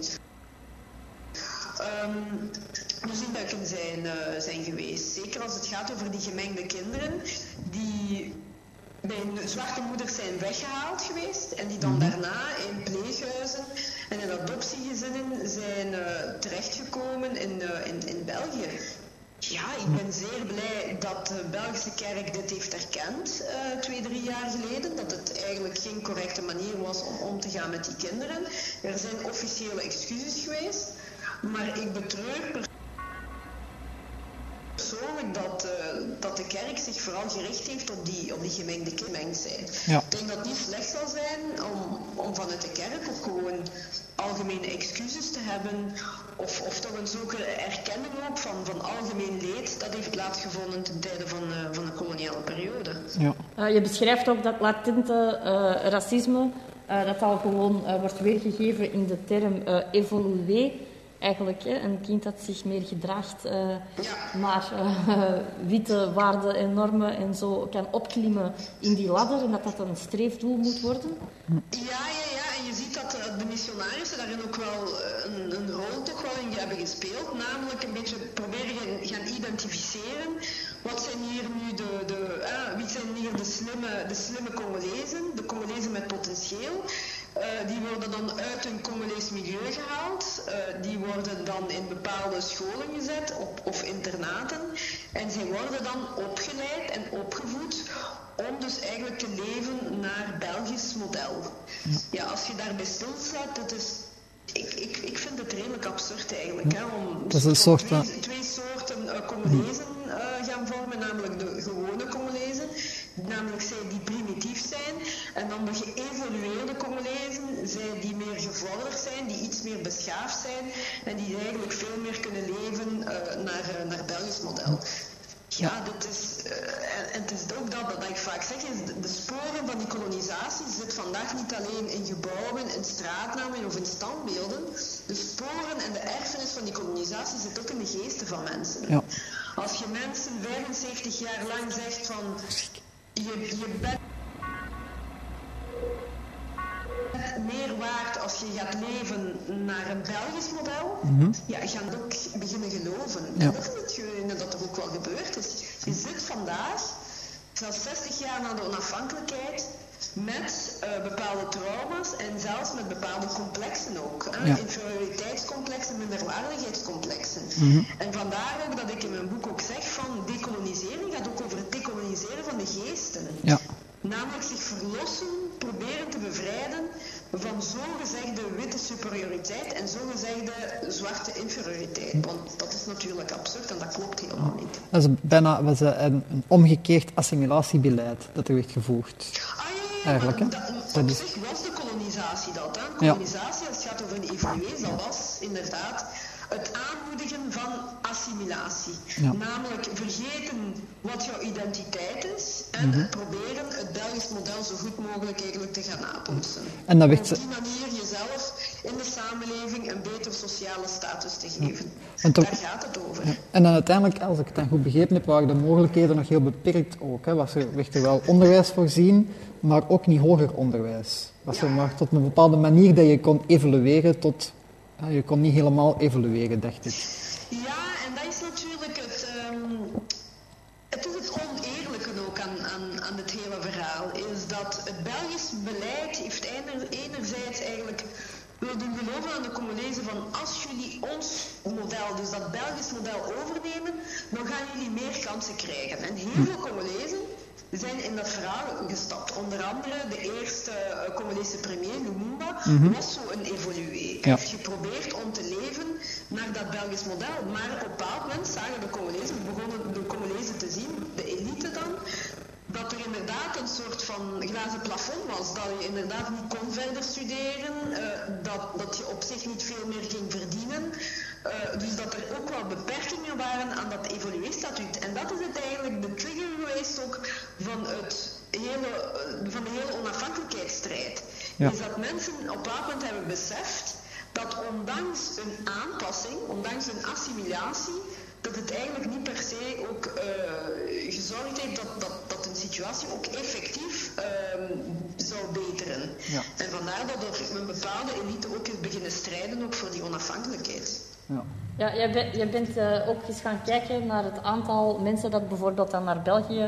[SPEAKER 2] Um, dus inbuiken zijn, uh, zijn geweest. Zeker als het gaat over die gemengde kinderen die bij hun zwarte moeders zijn weggehaald geweest en die dan mm-hmm. daarna in pleeghuizen en in adoptiegezinnen zijn uh, terechtgekomen in, uh, in, in België. Ja, ik ben zeer blij dat de Belgische kerk dit heeft erkend uh, twee, drie jaar geleden. Dat het eigenlijk geen correcte manier was om om te gaan met die kinderen. Er zijn officiële excuses geweest, maar ik betreur persoonlijk dat, uh, dat de kerk zich vooral gericht heeft op die, op die gemengde gemengd zijn. Ja. Ik denk dat het niet slecht zal zijn om, om vanuit de kerk ook gewoon algemene excuses te hebben of, of toch een zulke erkenning ook van, van algemeen leed dat heeft plaatsgevonden ten tijde van, uh, van de koloniale periode. Ja.
[SPEAKER 3] Uh, je beschrijft ook dat latente uh, racisme, uh, dat al gewoon uh, wordt weergegeven in de term uh, evolué. Eigenlijk, hè, een kind dat zich meer gedraagt uh, ja. naar uh, witte waarden en normen en zo kan opklimmen in die ladder en dat dat een streefdoel moet worden?
[SPEAKER 2] Ja, ja, ja. En je ziet dat de missionarissen daarin ook wel een, een rol toch wel in hebben gespeeld. Namelijk een beetje proberen gaan identificeren. Wat zijn hier nu de, de ah, wie zijn hier de slimme, de slimme Congolezen, de Congolezen met potentieel. Uh, die worden dan uit een Congolees milieu gehaald. Uh, die worden dan in bepaalde scholen gezet op, of internaten. En zij worden dan opgeleid en opgevoed om dus eigenlijk te leven naar Belgisch model. Ja, als je daarbij stilstaat, dat is... Ik, ik, ik vind het redelijk absurd eigenlijk, hè, om
[SPEAKER 1] dat is een soort van...
[SPEAKER 2] twee, twee soorten uh, Congolezen uh, gaan vormen, namelijk de gewone Congolezen, namelijk zij die primitief zijn, en dan de geëvolueerde Congolezen, zij die meer gevorderd zijn, die iets meer beschaafd zijn, en die eigenlijk veel meer kunnen leven uh, naar, uh, naar Belgisch model. Ja, dit is, uh, en, en het is ook dat, dat ik vaak zeg, is de, de sporen van die kolonisatie zitten vandaag niet alleen in gebouwen, in straatnamen of in standbeelden. De sporen en de erfenis van die kolonisatie zit ook in de geesten van mensen. Ja. Als je mensen vijfenzeventig jaar lang zegt van, je, je bent meer waard als je gaat leven naar een Belgisch model, mm-hmm. ja, je gaat ook beginnen geloven. Ja. En dat is hetgene dat er ook wel gebeurd is. Je zit vandaag, zelfs zestig jaar na de onafhankelijkheid, met uh, bepaalde trauma's en zelfs met bepaalde complexen ook. Hè? Ja. Inferioriteitscomplexen, minderwaardigheidscomplexen. Mm-hmm. En vandaar ook dat ik in mijn boek ook zeg van decolonisering gaat ook over het decoloniseren van de geesten. Ja. Namelijk zich verlossen, proberen te bevrijden van zogezegde witte superioriteit en zogezegde zwarte inferioriteit. Want dat is natuurlijk absurd en dat klopt helemaal niet.
[SPEAKER 1] Dat is bijna was een, een omgekeerd assimilatiebeleid dat er werd gevoerd.
[SPEAKER 2] Ah ja, ja,
[SPEAKER 1] eigenlijk,
[SPEAKER 2] maar dat, dat op is... zich was de kolonisatie dat. Hè? Kolonisatie, ja. Als het gaat over een evoluees, dat was inderdaad het aanmoedigen van assimilatie.
[SPEAKER 1] Ja.
[SPEAKER 2] Namelijk vergeten wat jouw identiteit is en
[SPEAKER 1] Mm-hmm.
[SPEAKER 2] proberen het Belgisch model zo goed mogelijk eigenlijk te gaan nabootsen.
[SPEAKER 1] En dat
[SPEAKER 2] Om
[SPEAKER 1] werd
[SPEAKER 2] op die manier jezelf in de samenleving een betere sociale status te geven.
[SPEAKER 1] En toch-
[SPEAKER 2] Daar gaat het over.
[SPEAKER 1] En dan uiteindelijk, als ik het dan goed begrepen heb, waren de mogelijkheden nog heel beperkt ook. Hè. Was er, werd er wel onderwijs voorzien, maar ook niet hoger onderwijs. Was er
[SPEAKER 2] Ja.
[SPEAKER 1] maar tot een bepaalde manier dat je kon evolueren tot... Ja, je kon niet helemaal evolueren, dacht ik.
[SPEAKER 2] Ja, en dat is natuurlijk het... ehm, het is het oneerlijke ook aan, aan, aan het hele verhaal. Is dat het Belgisch beleid heeft ener- enerzijds eigenlijk... wil doen geloven aan de Congolezen van als jullie ons model, dus dat Belgisch model overnemen, dan gaan jullie meer kansen krijgen. En heel veel Congolezen zijn in dat verhaal gestapt. Onder andere de eerste uh, Congolese premier, Lumumba, was zo een evolué. Hij
[SPEAKER 1] Ja.
[SPEAKER 2] heeft geprobeerd om te leven naar dat Belgisch model. Maar op een bepaald moment zagen de Congolezen, begonnen de Congolezen te zien, de elite dan, dat er inderdaad een soort van glazen plafond was. Dat je inderdaad niet kon verder studeren, uh, dat, dat je op zich niet veel meer ging verdienen. Uh, dus dat er ook wel beperkingen waren aan dat evolué-statuut. En dat is het eigenlijk de trigger geweest ook van, het hele, uh, van de hele onafhankelijkheidsstrijd.
[SPEAKER 1] Ja.
[SPEAKER 2] Is dat mensen op een bepaald moment hebben beseft dat ondanks een aanpassing, ondanks een assimilatie, dat het eigenlijk niet per se ook uh, gezorgd heeft dat, dat, dat een situatie ook effectief um, zou beteren.
[SPEAKER 1] Ja.
[SPEAKER 2] En vandaar dat er een bepaalde elite ook is beginnen strijden ook voor die onafhankelijkheid.
[SPEAKER 1] Ja.
[SPEAKER 3] Ja, jij, ben, jij bent uh, ook eens gaan kijken naar het aantal mensen dat bijvoorbeeld dan naar België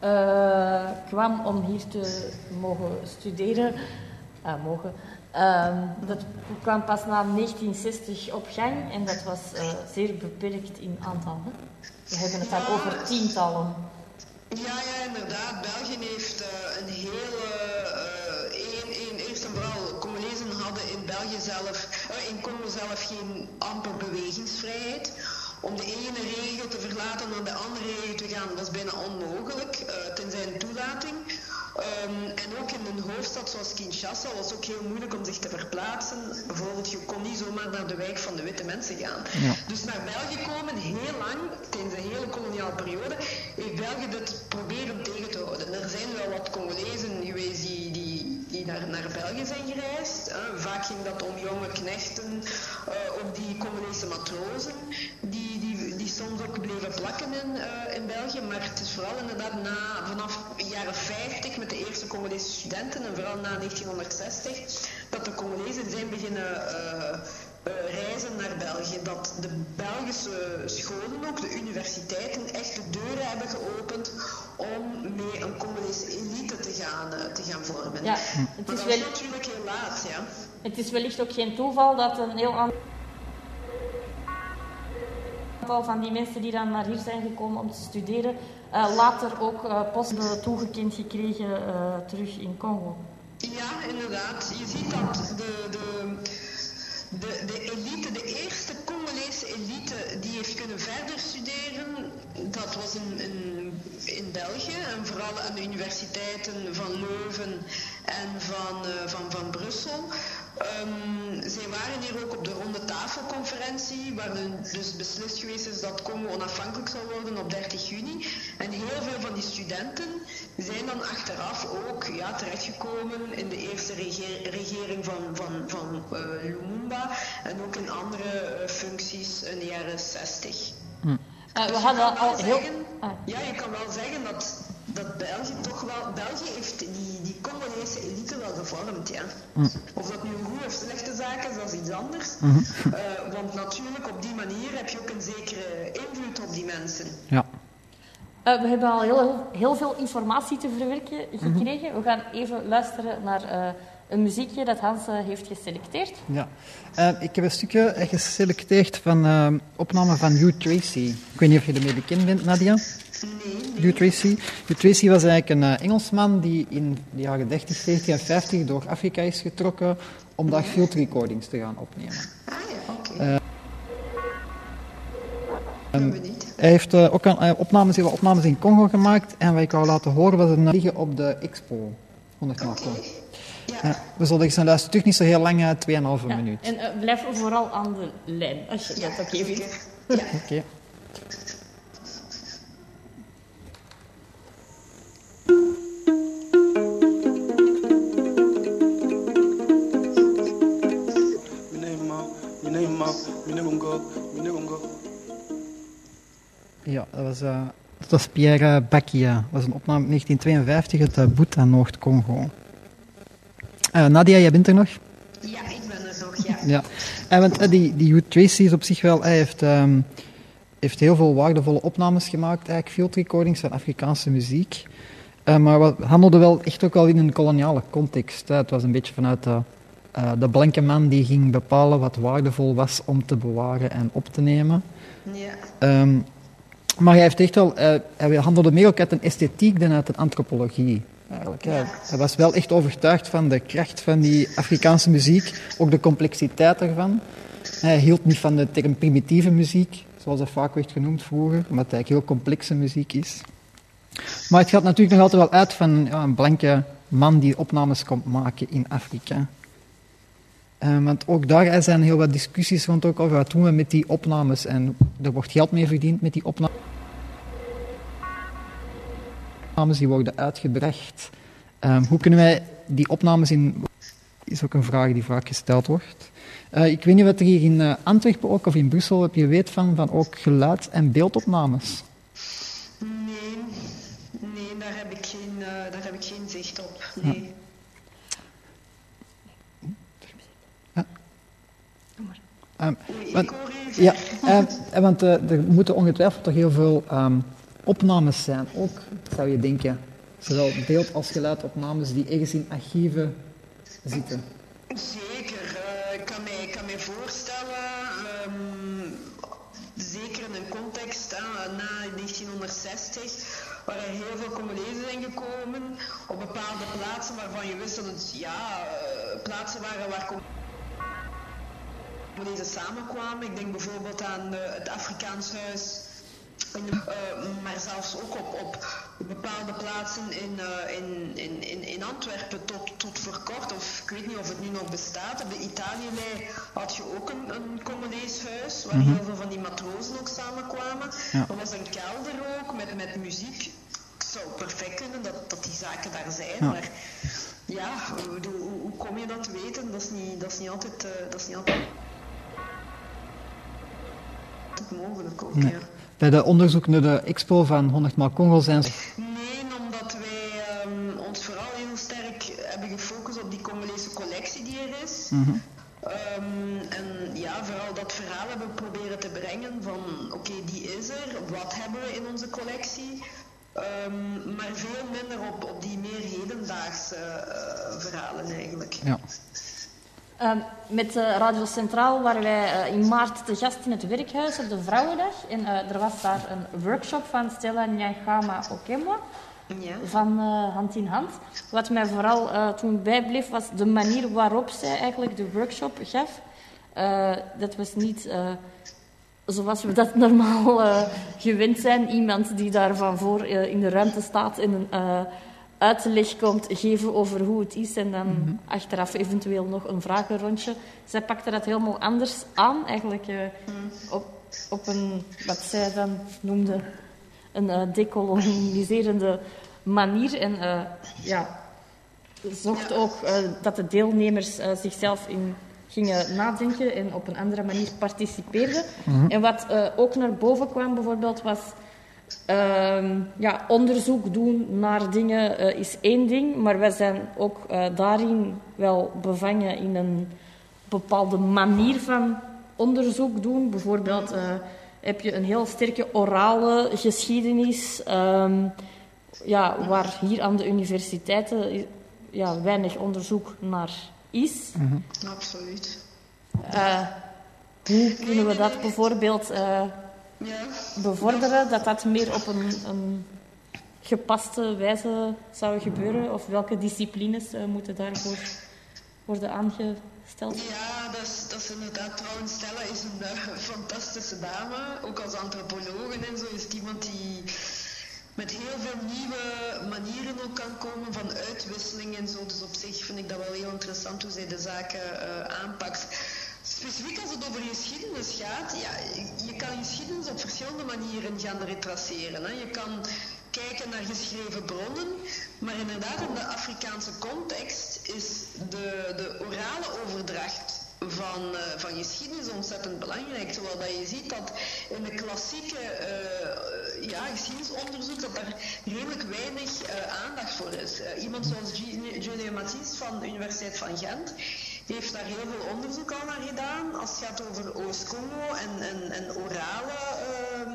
[SPEAKER 3] uh, kwam om hier te mogen studeren. Uh, mogen. Um, dat kwam pas na negentien zestig op gang en dat was uh, zeer beperkt in aantal. Hè? We hebben het dan
[SPEAKER 2] Ja.
[SPEAKER 3] over tientallen.
[SPEAKER 2] Ja, ja, inderdaad. België heeft uh, een hele... Uh, een, een, eerst en vooral, Congolezen hadden in België zelf, uh, in Congo zelf geen amper bewegingsvrijheid. Om de ene regio te verlaten naar de andere regio te gaan, was bijna onmogelijk, uh, tenzij een toelating. Um, en ook in een hoofdstad zoals Kinshasa was het ook heel moeilijk om zich te verplaatsen. Bijvoorbeeld, je kon niet zomaar naar de wijk van de witte mensen gaan.
[SPEAKER 1] Ja.
[SPEAKER 2] Dus naar België komen, heel lang, tijdens de hele koloniale periode, heeft België dit proberen tegen te houden. Er zijn wel wat Congolezen geweest die, die, die naar, naar België zijn gereisd. Uh, vaak ging dat om jonge knechten, uh, of die Congolese matrozen, die, die, die soms ook bleven plakken in, uh, in België. Maar het is vooral inderdaad na, vanaf de jaren vijftig met de eerste Congolese studenten en vooral na negentienhonderdzestig dat de Congolezen zijn beginnen uh, uh, reizen naar België. Dat de Belgische scholen, ook de universiteiten, echt de deuren hebben geopend om mee een Congolese elite te gaan, uh, te gaan vormen.
[SPEAKER 3] Ja,
[SPEAKER 2] maar
[SPEAKER 3] het
[SPEAKER 2] dat
[SPEAKER 3] is,
[SPEAKER 2] was
[SPEAKER 3] wel,
[SPEAKER 2] natuurlijk heel laat, ja.
[SPEAKER 3] het is wellicht ook geen toeval dat een heel aantal van die mensen die dan naar hier zijn gekomen om te studeren, uh, later ook uh, post hebben toegekend gekregen uh, terug in Congo.
[SPEAKER 2] Ja, inderdaad. Je ziet dat de, de, de, de elite, de eerste Congolese elite die heeft kunnen verder studeren, dat was in, in, in België en vooral aan de universiteiten van Leuven en van, uh, van, van Brussel. Um, zij waren hier ook op de ronde tafelconferentie, waar dus beslist geweest is dat Congo onafhankelijk zou worden op dertig juni. En heel veel van die studenten zijn dan achteraf ook ja, terechtgekomen in de eerste regeer, regering van, van, van uh, Lumumba en ook in andere uh, functies in de jaren zestig.
[SPEAKER 3] Hm. Uh, we
[SPEAKER 2] dus
[SPEAKER 3] hadden al
[SPEAKER 2] zeggen,
[SPEAKER 3] heel... Ah.
[SPEAKER 2] Ja, je kan wel zeggen dat, dat België toch wel... België heeft die, die Congolese elite wel gevormd, ja. Mm. Of dat nu een goede of slechte zaak is, dat is iets anders. Mm-hmm. Uh, want natuurlijk, op die manier heb je ook een zekere invloed op die mensen.
[SPEAKER 1] Ja.
[SPEAKER 3] Uh, we hebben al heel, heel veel informatie te verwerken gekregen. Mm-hmm. We gaan even luisteren naar uh, een muziekje dat Hans uh, heeft geselecteerd.
[SPEAKER 1] Ja. Uh, ik heb een stukje geselecteerd van uh, opname van Hugh Tracy. Ik weet niet of je ermee bekend bent, Nadia?
[SPEAKER 2] Nee, nee.
[SPEAKER 1] Hugh Tracy. Hugh Tracy was eigenlijk een uh, Engelsman die in de jaren dertig, veertig en vijftig door Afrika is getrokken om daar field recordings te gaan opnemen.
[SPEAKER 2] Ah ja, oké.
[SPEAKER 1] Okay. Uh,
[SPEAKER 2] um,
[SPEAKER 1] hij heeft uh, ook een, uh, opnames, heel opnames in Congo gemaakt en wat ik wou laten horen was een liggen op de Expo honderd Marco.
[SPEAKER 2] Okay. Ja,
[SPEAKER 1] Ja, we zullen eens luisteren. Terug niet zo heel lang, uh, twee en een halve
[SPEAKER 3] Ja.
[SPEAKER 1] minuut.
[SPEAKER 3] En uh, blijf vooral aan de lijn, als je
[SPEAKER 2] Ja,
[SPEAKER 3] dat oké vindt.
[SPEAKER 2] Ja.
[SPEAKER 1] Oké. Okay. Ja, dat was, uh, dat was Pierre Bacchia. Dat was een opname in negentien tweeënvijftig uit uh, Buta, Noord-Congo. Uh, Nadia, jij bent er nog?
[SPEAKER 2] Ja, ik ben er nog, ja.
[SPEAKER 1] Ja, en want uh, die, die Hugh Tracy is op zich wel... Hij heeft, um, heeft heel veel waardevolle opnames gemaakt, eigenlijk field recordings van Afrikaanse muziek. Uh, maar het handelde wel echt ook wel in een koloniale context. Hè. Het was een beetje vanuit de, uh, de blanke man die ging bepalen wat waardevol was om te bewaren en op te nemen.
[SPEAKER 2] Ja.
[SPEAKER 1] Um, maar hij heeft echt wel... Uh, hij handelde meer ook uit een esthetiek dan uit een antropologie. Eigenlijk, ja. Hij was wel echt overtuigd van de kracht van die Afrikaanse muziek, ook de complexiteit ervan. Hij hield niet van de term primitieve muziek, zoals dat vaak werd genoemd vroeger, omdat het eigenlijk heel complexe muziek is. Maar het gaat natuurlijk nog altijd wel uit van ja, een blanke man die opnames komt maken in Afrika. Uh, want ook daar zijn heel wat discussies rond ook over wat doen we met die opnames. En er wordt geld mee verdiend met die opnames. Die worden uitgebracht. Um, hoe kunnen wij die opnames in... is ook een vraag die vaak gesteld wordt. Uh, ik weet niet wat er hier in uh, Antwerpen ook, of in Brussel, heb je weet van, van ook geluid- en beeldopnames?
[SPEAKER 2] Nee, nee, daar heb ik geen, uh, daar heb ik geen zicht op. Nee.
[SPEAKER 1] Ja. Ja. Um,
[SPEAKER 2] Oei,
[SPEAKER 1] want,
[SPEAKER 2] ik hoor even.
[SPEAKER 1] ja, uh, want uh, er moeten ongetwijfeld toch heel veel um, opnames zijn. Ook, zou je denken, zowel beeld- als geluidopnames die ergens in archieven zitten.
[SPEAKER 2] Zeker. Uh, ik kan mij, kan mij voorstellen, um, zeker in een context uh, na negentienhonderdzestig, waar er heel veel Congolezen zijn gekomen op bepaalde plaatsen waarvan je wist dat het ja, uh, plaatsen waren waar Congolezen samenkwamen. Ik denk bijvoorbeeld aan uh, het Afrikaans Huis. Uh, maar zelfs ook op, op bepaalde plaatsen in, uh, in, in, in, in Antwerpen tot, tot voor kort, of ik weet niet of het nu nog bestaat. Op de Italiëlei had je ook een, een Congolees huis, waar mm-hmm. heel veel van die matrozen ook samenkwamen.
[SPEAKER 1] Ja.
[SPEAKER 2] Er was een kelder ook met, met muziek. Ik zou perfect kunnen dat, dat die zaken daar zijn, ja. Maar ja, hoe, hoe, hoe kom je dat weten? Dat is niet, dat is niet altijd... Uh, dat is niet altijd mogelijk ook, nee. Ja.
[SPEAKER 1] Bij de onderzoek naar de expo van honderd maal Congo zijn ze...
[SPEAKER 2] Nee, omdat wij um, ons vooral heel sterk hebben gefocust op die Congolese collectie die er is.
[SPEAKER 1] Mm-hmm.
[SPEAKER 2] Um, en ja, vooral dat verhaal hebben we proberen te brengen van oké, okay, die is er, wat hebben we in onze collectie? Um, maar veel minder op, op die meer hedendaagse uh, verhalen eigenlijk.
[SPEAKER 1] Ja.
[SPEAKER 3] Uh, met uh, Radio Centraal waren wij uh, in maart te gast in het werkhuis op de Vrouwendag. En uh, er was daar een workshop van Stella Nyangama Okemwa,
[SPEAKER 2] ja.
[SPEAKER 3] van uh, Hand in Hand. Wat mij vooral uh, toen bijbleef was de manier waarop zij eigenlijk de workshop gaf. Uh, dat was niet uh, zoals we dat normaal uh, gewend zijn. Iemand die daar van voor uh, in de ruimte staat en een... Uh, uitleg komt geven over hoe het is en dan mm-hmm. achteraf eventueel nog een vragenrondje. Zij pakte dat helemaal anders aan, eigenlijk uh, mm. op, op een, wat zij dan noemde, een uh, dekoloniserende manier. En uh, ja, zocht ook uh, dat de deelnemers uh, zichzelf in gingen nadenken en op een andere manier participeerden. Mm-hmm. En wat uh, ook naar boven kwam bijvoorbeeld was... Uh, ja, onderzoek doen naar dingen uh, is één ding, maar wij zijn ook uh, daarin wel bevangen in een bepaalde manier van onderzoek doen. Bijvoorbeeld uh, heb je een heel sterke orale geschiedenis, um, ja, waar hier aan de universiteiten ja, weinig onderzoek naar is.
[SPEAKER 1] Mm-hmm.
[SPEAKER 2] Absoluut.
[SPEAKER 3] Uh, hoe kunnen we dat bijvoorbeeld... Uh,
[SPEAKER 2] Ja.
[SPEAKER 3] bevorderen, dat dat meer op een, een gepaste wijze zou gebeuren? Of welke disciplines uh, moeten daarvoor worden aangesteld?
[SPEAKER 2] Ja, dat is, dat is inderdaad trouwens. Stella is een uh, fantastische dame, ook als antropoloog en zo is het iemand die... met heel veel nieuwe manieren ook kan komen van uitwisseling en zo. Dus op zich vind ik dat wel heel interessant hoe zij de zaken uh, aanpakt. Specifiek als het over geschiedenis gaat, ja, je kan geschiedenis op verschillende manieren gaan retraceren. Hè. Je kan kijken naar geschreven bronnen, maar inderdaad in de Afrikaanse context is de, de orale overdracht van, uh, van geschiedenis ontzettend belangrijk. Terwijl dat je ziet dat in de klassieke uh, ja, geschiedenisonderzoek dat er redelijk weinig uh, aandacht voor is. Uh, iemand zoals Julia Matisse van de Universiteit van Gent heeft daar heel veel onderzoek al naar gedaan als het gaat over Oost-Congo en, en, en orale uh,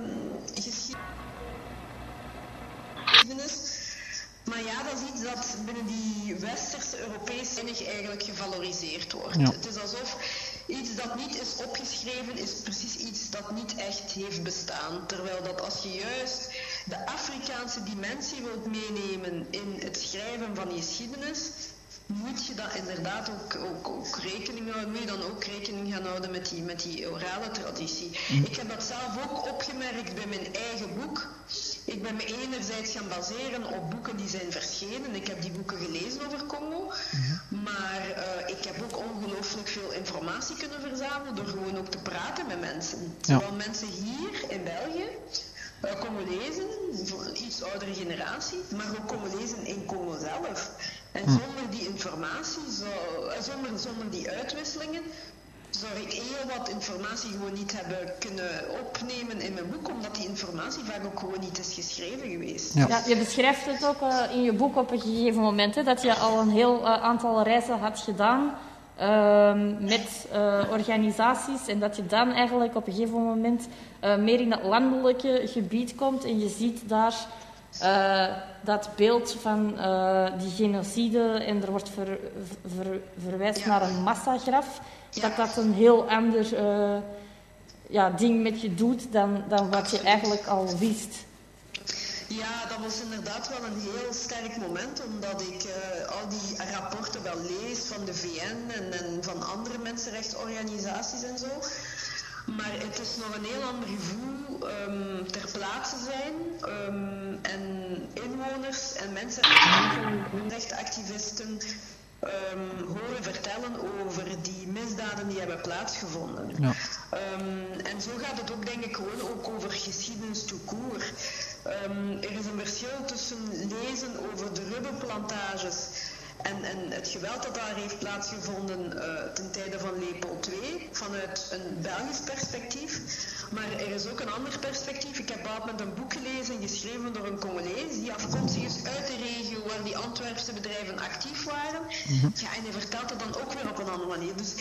[SPEAKER 2] geschiedenis. Maar ja, dat is iets dat binnen die westerse Europese weinig eigenlijk gevaloriseerd wordt. Ja. Het is alsof iets dat niet is opgeschreven is precies iets dat niet echt heeft bestaan. Terwijl dat als je juist de Afrikaanse dimensie wilt meenemen in het schrijven van geschiedenis, moet je dat inderdaad ook, ook, ook rekening houden, moet je dan ook rekening gaan houden met die, met die orale traditie. Mm. Ik heb dat zelf ook opgemerkt bij mijn eigen boek. Ik ben me enerzijds gaan baseren op boeken die zijn verschenen. Ik heb die boeken gelezen over Congo. Mm-hmm. Maar uh, ik heb ook ongelooflijk veel informatie kunnen verzamelen door gewoon ook te praten met mensen. Zowel ja. mensen hier in België, uh, Congolezen, voor een iets oudere generatie, maar ook Congolezen in Congo zelf. En zonder die informatie, zo, zonder, zonder die uitwisselingen, zou ik heel wat informatie gewoon niet hebben kunnen opnemen in mijn boek, omdat die informatie vaak ook gewoon niet is geschreven geweest.
[SPEAKER 3] Ja, ja je beschrijft het ook uh, in je boek op een gegeven moment, hè, dat je al een heel uh, aantal reizen had gedaan uh, met uh, organisaties en dat je dan eigenlijk op een gegeven moment uh, meer in het landelijke gebied komt en je ziet daar Uh, dat beeld van uh, die genocide en er wordt ver, ver, verwijst ja. naar een massagraf, ja. dat dat een heel ander uh, ja, ding met je doet dan, dan wat je eigenlijk al wist.
[SPEAKER 2] Ja, dat was inderdaad wel een heel sterk moment, omdat ik uh, al die rapporten wel lees van de V N en, en van andere mensenrechtenorganisaties en zo. Maar het is nog een heel ander gevoel um, ter plaatse zijn um, en inwoners en mensenrechtenactivisten um, horen vertellen over die misdaden die hebben plaatsgevonden. Ja. Um, en zo gaat het ook denk ik gewoon ook over geschiedenis tout court. Um, er is een verschil tussen lezen over de rubberplantages En, en het geweld dat daar heeft plaatsgevonden uh, ten tijde van Leopold twee, vanuit een Belgisch perspectief. Maar er is ook een ander perspectief. Ik heb bepaald met een boek gelezen, geschreven door een Congolees, die afkomstig is uit de regio waar die Antwerpse bedrijven actief waren. Mm-hmm. Ja, en hij vertelt het dan ook weer op een andere manier. Dus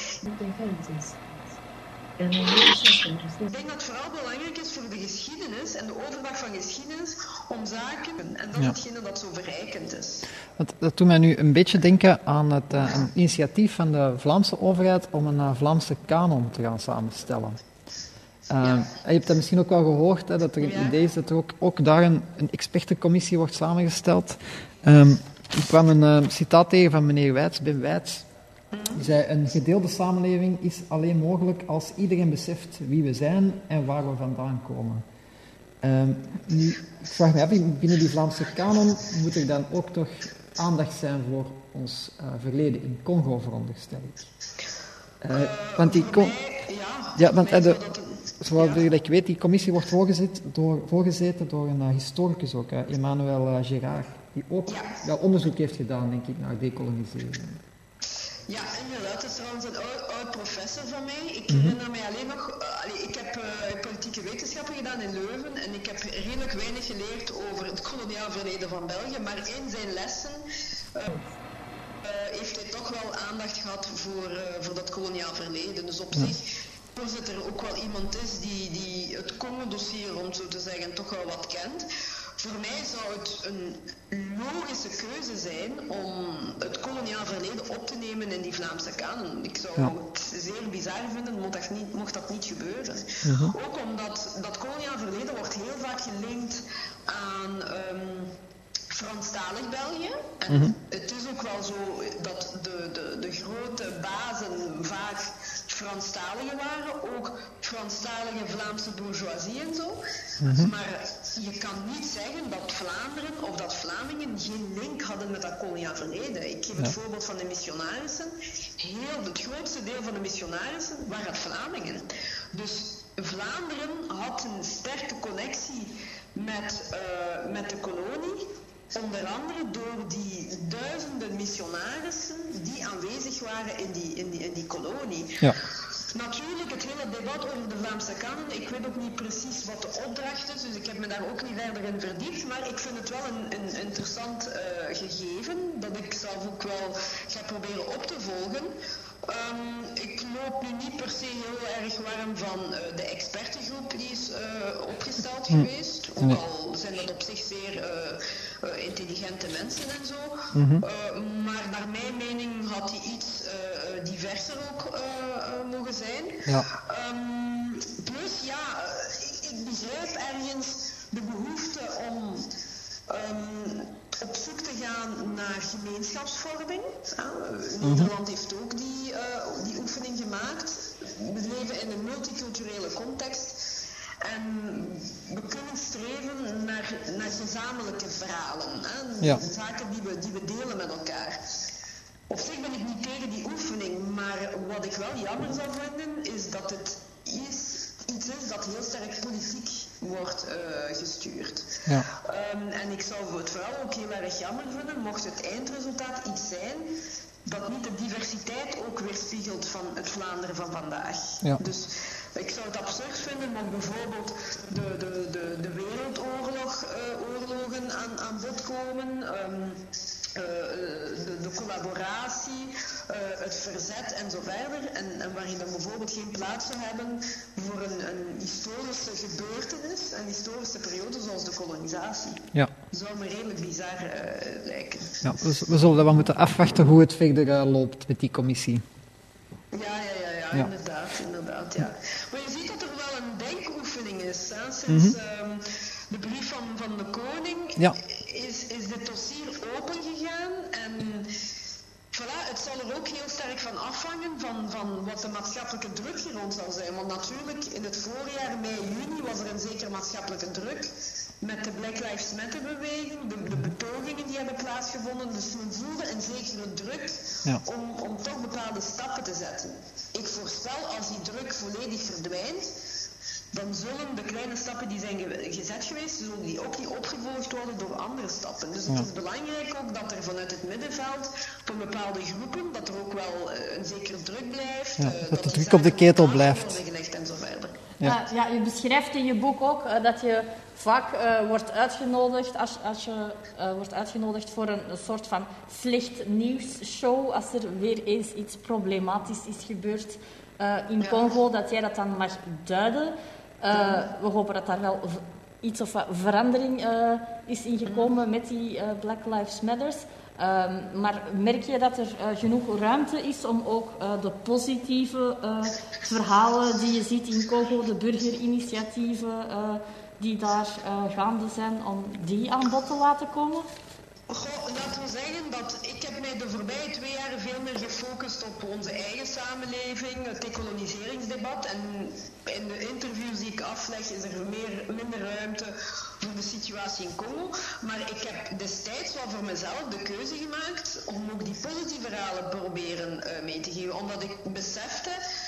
[SPEAKER 2] ik denk dat het vooral belangrijk is voor de geschiedenis en de overdracht van geschiedenis om zaken, en dat is ja. hetgene dat zo verrijkend is.
[SPEAKER 1] Dat, dat doet mij nu een beetje denken aan het uh, een initiatief van de Vlaamse overheid om een uh, Vlaamse kanon te gaan samenstellen. Uh, ja. Je hebt dat misschien ook wel gehoord, hè, dat er een ja. idee is dat er ook, ook daar een, een expertencommissie wordt samengesteld. Um, ik kwam een uh, citaat tegen van meneer Wijts, Ben Wijts. Die zei, een gedeelde samenleving is alleen mogelijk als iedereen beseft wie we zijn en waar we vandaan komen. Um, nu, ik vraag me af, binnen die Vlaamse kanon moet er dan ook toch aandacht zijn voor ons uh, verleden in Congo, veronderstel ik. Uh, uh, want die con- mij, ja, ja, want, uh, de, zoals ja. ik weet, die commissie wordt voorgezet door, voorgezeten door een uh, historicus ook, uh, Emmanuel uh, Gérard, die ook ja. wel onderzoek heeft gedaan, denk ik, naar decolonisering.
[SPEAKER 2] Ja, inderdaad. Het is trouwens een oud, oud professor van mij. Ik herinner mij alleen nog... Uh, allee, ik heb uh, politieke wetenschappen gedaan in Leuven en ik heb redelijk weinig geleerd over het koloniaal verleden van België, maar in zijn lessen uh, uh, heeft hij toch wel aandacht gehad voor, uh, voor dat koloniaal verleden. Dus op ja. zich, dat er ook wel iemand is die, die het Congo-dossier, om zo te zeggen, toch wel wat kent. Voor mij zou het een logische keuze zijn om het koloniaal verleden op te nemen in die Vlaamse kanon. Ik zou ja. het zeer bizar vinden, mocht dat niet, mocht dat niet gebeuren. Uh-huh. Ook omdat dat koloniaal verleden wordt heel vaak gelinkt aan um, Franstalig België. En uh-huh. het is ook wel zo dat de, de, de grote bazen vaak Franstaligen waren, ook Franstalige Vlaamse bourgeoisie en zo.
[SPEAKER 1] Mm-hmm.
[SPEAKER 2] Maar je kan niet zeggen dat Vlaanderen of dat Vlamingen geen link hadden met dat koloniaal verleden. Ik geef het
[SPEAKER 1] Ja.
[SPEAKER 2] voorbeeld van de missionarissen. Heel het grootste deel van de missionarissen waren Vlamingen. Dus Vlaanderen had een sterke connectie met, uh, met de kolonie. Onder andere door die duizenden missionarissen die aanwezig waren in die, in die, in die kolonie.
[SPEAKER 1] Ja.
[SPEAKER 2] Natuurlijk, het hele debat over de Vlaamse kanon, ik weet ook niet precies wat de opdracht is, dus ik heb me daar ook niet verder in verdiept, maar ik vind het wel een, een interessant uh, gegeven, dat ik zelf ook wel ga proberen op te volgen. Um, ik loop nu niet per se heel erg warm van uh, de expertengroep die is uh, opgesteld
[SPEAKER 1] Mm.
[SPEAKER 2] geweest, ook
[SPEAKER 1] Nee.
[SPEAKER 2] al zijn dat op zich zeer uh, uh, intelligente mensen en zo.
[SPEAKER 1] Mm-hmm.
[SPEAKER 2] Uh, maar naar mijn mening had die iets uh, diverser ook uh, uh, mogen zijn.
[SPEAKER 1] Ja.
[SPEAKER 2] Um, plus ja, uh, ik, ik begrijp ergens de behoefte om um, op zoek te gaan naar gemeenschapsvorming. Uh,
[SPEAKER 1] Mm-hmm.
[SPEAKER 2] Nederland heeft ook die, uh, die oefening gemaakt. We leven in een multiculturele context. En we kunnen streven naar, naar gezamenlijke verhalen. Hè?
[SPEAKER 1] Ja.
[SPEAKER 2] Zaken die we, die we delen met elkaar. Op zich ben ik niet tegen die oefening, maar wat ik wel jammer zou vinden, is dat het is, iets is dat heel sterk politiek wordt uh, gestuurd.
[SPEAKER 1] Ja.
[SPEAKER 2] Um, en ik zou het vooral ook heel erg jammer vinden, mocht het eindresultaat iets zijn dat niet de diversiteit ook weerspiegelt van het Vlaanderen van vandaag.
[SPEAKER 1] Ja.
[SPEAKER 2] Dus ik zou het absurd vinden mocht bijvoorbeeld de, de, de, de wereldoorlog, uh, oorlogen aan, aan bod komen, um, uh, de, de collaboratie, uh, het verzet en zo verder. En, en waarin dan bijvoorbeeld geen plaats zou hebben voor een, een historische gebeurtenis, een historische periode zoals de kolonisatie.
[SPEAKER 1] Ja.
[SPEAKER 2] Zou me redelijk bizar uh, lijken.
[SPEAKER 1] Ja, dus we zullen wel moeten afwachten hoe het verder uh, loopt met die commissie.
[SPEAKER 2] Ja, ja, ja, ja,
[SPEAKER 1] Ja.
[SPEAKER 2] inderdaad, inderdaad, ja. Maar je ziet dat er wel een denkoefening is. Hè. Sinds
[SPEAKER 1] Mm-hmm.
[SPEAKER 2] um, de brief van, van de koning
[SPEAKER 1] Ja.
[SPEAKER 2] is, is dit dossier open gegaan en voilà, het zal er ook heel sterk van afhangen van, van wat de maatschappelijke druk hier rond zal zijn. Want natuurlijk, in het voorjaar, mei, juni, was er een zekere maatschappelijke druk met de Black Lives Matter beweging, de, de betogingen die hebben plaatsgevonden. Dus men voelde een zekere druk
[SPEAKER 1] Ja.
[SPEAKER 2] om, om toch bepaalde stappen te zetten. Ik voorspel, als die druk volledig verdwijnt, dan zullen de kleine stappen die zijn ge- gezet geweest, zullen die ook niet opgevolgd worden door andere stappen. Dus het
[SPEAKER 1] Ja.
[SPEAKER 2] is belangrijk ook dat er vanuit het middenveld, van bepaalde groepen, dat er ook wel uh, een zekere druk blijft.
[SPEAKER 1] Ja,
[SPEAKER 2] uh,
[SPEAKER 1] dat de
[SPEAKER 2] die
[SPEAKER 1] druk op de
[SPEAKER 2] zaken
[SPEAKER 1] ketel
[SPEAKER 2] op tafel
[SPEAKER 1] blijft.
[SPEAKER 2] worden gelegd en zo verder.
[SPEAKER 1] Ja.
[SPEAKER 3] Ja. Ja, je beschrijft in je boek ook uh, dat je vaak uh, wordt uitgenodigd, als, als je uh, wordt uitgenodigd voor een, een soort van slecht nieuws-show, als er weer eens iets problematisch is gebeurd uh, in
[SPEAKER 2] Ja.
[SPEAKER 3] Congo, dat jij dat dan mag duiden. Uh, we hopen dat daar wel v- iets of wat verandering uh, is ingekomen met die uh, Black Lives Matters. Um, maar merk je dat er uh, genoeg ruimte is om ook uh, de positieve uh, verhalen die je ziet in Congo, de burgerinitiatieven uh, die daar uh, gaande zijn, om die aan bod te laten komen?
[SPEAKER 2] Goh, laten we zeggen dat ik heb mij de voorbije twee jaar veel meer gefocust op onze eigen samenleving, het decoloniseringsdebat. En in de interviews die ik afleg is er meer, minder ruimte voor de situatie in Congo. Maar ik heb destijds wel voor mezelf de keuze gemaakt om ook die positieve verhalen proberen uh, mee te geven. Omdat ik besefte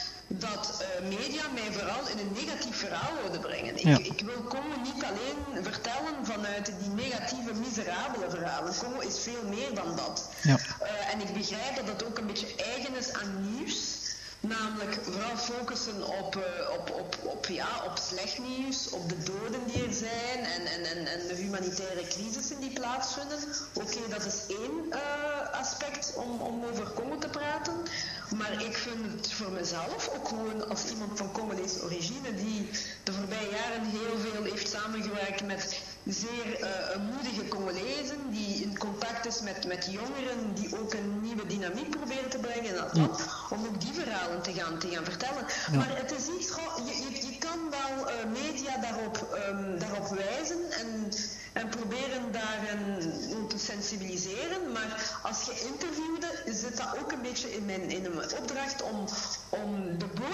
[SPEAKER 2] dat uh, media mij vooral in een negatief verhaal wilden brengen. Ik,
[SPEAKER 1] Ja.
[SPEAKER 2] ik wil Congo niet alleen vertellen vanuit die negatieve, miserabele verhalen. Congo is veel meer dan dat.
[SPEAKER 1] Ja.
[SPEAKER 2] Uh, en ik begrijp dat het ook een beetje eigen is aan nieuws. Namelijk vooral focussen op, uh, op, op, op, ja, op slecht nieuws, op de doden die er zijn en, en, en, en de humanitaire crisissen die plaatsvinden. Oké, okay, dat is één uh, aspect om, om over Congo te praten. Maar ik vind het voor mezelf, ook gewoon als iemand van Congolese origine, die de voorbije jaren heel veel heeft samengewerkt met zeer uh, moedige Congolezen, die in contact is met, met jongeren, die ook een nieuwe dynamiek proberen te brengen in dat land, om ook die verhalen te gaan, te gaan vertellen.
[SPEAKER 1] Ja.
[SPEAKER 2] Maar het is iets, goh, je, je, je kan wel uh, media daarop, um, daarop wijzen en, en proberen daarin te sensibiliseren, maar als je interviewde, zit dat ook een beetje in mijn, in mijn opdracht om, om de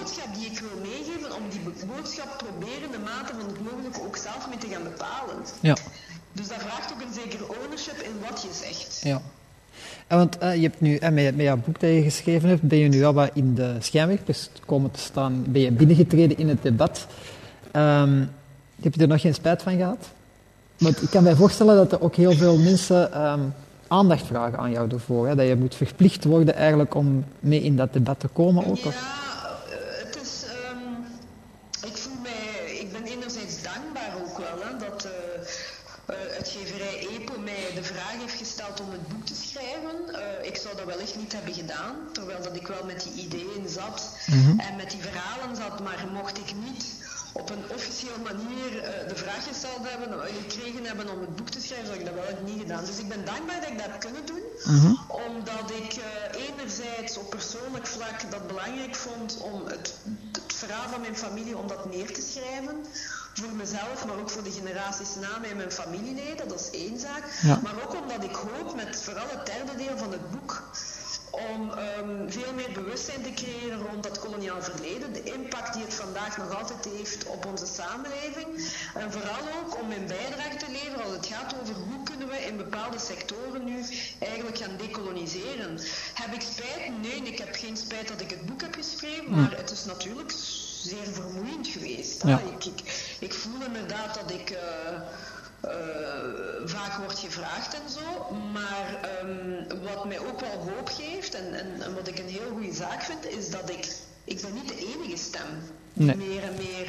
[SPEAKER 2] boodschap die ik wil meegeven, om die boodschap proberen de mate van het mogelijke ook zelf mee te gaan bepalen.
[SPEAKER 1] Ja.
[SPEAKER 2] Dus dat vraagt ook een zekere ownership in wat je zegt.
[SPEAKER 1] Ja. En want uh, je hebt nu, uh, met, met jouw boek dat je geschreven hebt, ben je nu al wat in de schijnwerpers komen te staan, ben je binnengetreden in het debat. Um, heb je er nog geen spijt van gehad? Want ik kan mij voorstellen dat er ook heel veel mensen um, aandacht vragen aan jou ervoor. Hè? Dat je moet verplicht worden eigenlijk om mee in dat debat te komen ook.
[SPEAKER 2] Ja,
[SPEAKER 1] of?
[SPEAKER 2] het is... Um, ik voel mij... Ik ben enerzijds dankbaar ook wel, hè, dat uh, uh, uitgeverij EPO mij de vraag heeft gesteld om het boek te schrijven. Uh, ik zou dat wellicht niet hebben gedaan, terwijl dat ik wel met die ideeën zat mm-hmm. en met die verhalen zat, maar mocht ik niet op een officiële manier uh, de vraag gesteld hebben, uh, gekregen hebben om het boek te schrijven, zou ik dat wel niet gedaan. Dus ik ben dankbaar dat ik dat heb kunnen doen, mm-hmm. omdat ik uh, enerzijds op persoonlijk vlak dat belangrijk vond om het, het verhaal van mijn familie, om dat neer te schrijven. Voor mezelf, maar ook voor de generaties na mij en mijn familieleden, dat is één zaak. Ja. Maar ook omdat ik hoop, met vooral het derde deel van het boek, om um, veel meer bewustzijn te creëren rond dat koloniaal verleden, de impact die het vandaag nog altijd heeft op onze samenleving. En vooral ook om mijn bijdrage te leveren als het gaat over hoe kunnen we in bepaalde sectoren nu eigenlijk gaan decoloniseren. Heb ik spijt? Nee, ik heb geen spijt dat ik het boek heb geschreven, maar het is natuurlijk zeer vermoeiend geweest. Ja. Ik, ik, ik voel inderdaad dat ik... Uh, Uh, vaak wordt gevraagd en zo, maar um, wat mij ook wel hoop geeft en, en, en wat ik een heel goede zaak vind, is dat ik, ik ben niet de enige stem die nee. meer en meer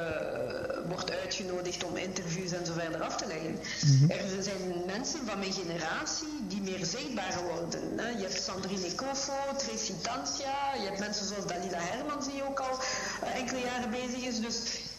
[SPEAKER 2] uh, wordt uitgenodigd om interviews en zo verder af te leggen. Mm-hmm. Er zijn mensen van mijn generatie die meer zichtbaar worden. Hè. Je hebt Sandrine Kofo, Tracy Tansja, je hebt mensen zoals Dalila Hermans die ook al uh, enkele jaren bezig is, dus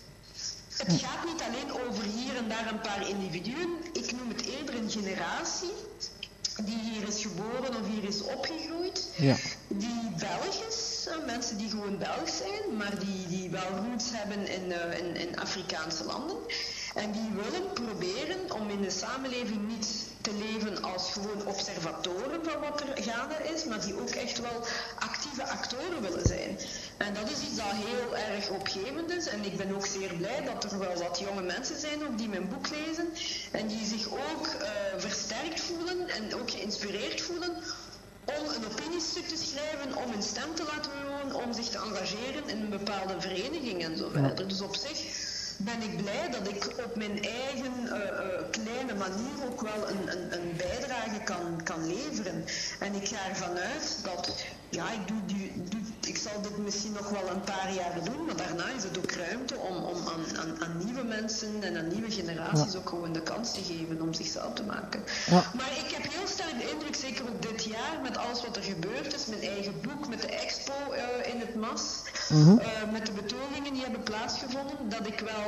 [SPEAKER 2] het gaat niet alleen over hier en daar een paar individuen. Ik noem het eerder een generatie die hier is geboren of hier is opgegroeid. Ja. Die Belg is, mensen die gewoon Belg zijn, maar die, die wel roots hebben in, uh, in, in Afrikaanse landen. En die willen proberen om in de samenleving niet te leven als gewoon observatoren van wat er gaande is, maar die ook echt wel actieve actoren willen zijn. En dat is iets dat heel erg opgevend is. En ik ben ook zeer blij dat er wel wat jonge mensen zijn ook die mijn boek lezen en die zich ook uh, versterkt voelen en ook geïnspireerd voelen om een opiniestuk te schrijven, om een stem te laten horen, om zich te engageren in een bepaalde vereniging en zo verder. Dus op zich ben ik blij dat ik op mijn eigen uh, uh, kleine manier ook wel een, een, een bijdrage kan, kan leveren. En ik ga ervan uit dat, ja, ik, doe, doe, doe, ik zal dit misschien nog wel een paar jaar doen, maar daarna is het ook ruimte om, om aan, aan, aan nieuwe mensen en aan nieuwe generaties ja. ook gewoon de kans te geven om zichzelf te maken. Ja. Maar ik heb heel sterk de indruk, zeker ook dit jaar, met alles wat er gebeurd is, mijn eigen boek, met de expo uh, in het M A S, mm-hmm. uh, met de betogingen die hebben plaatsgevonden, dat ik wel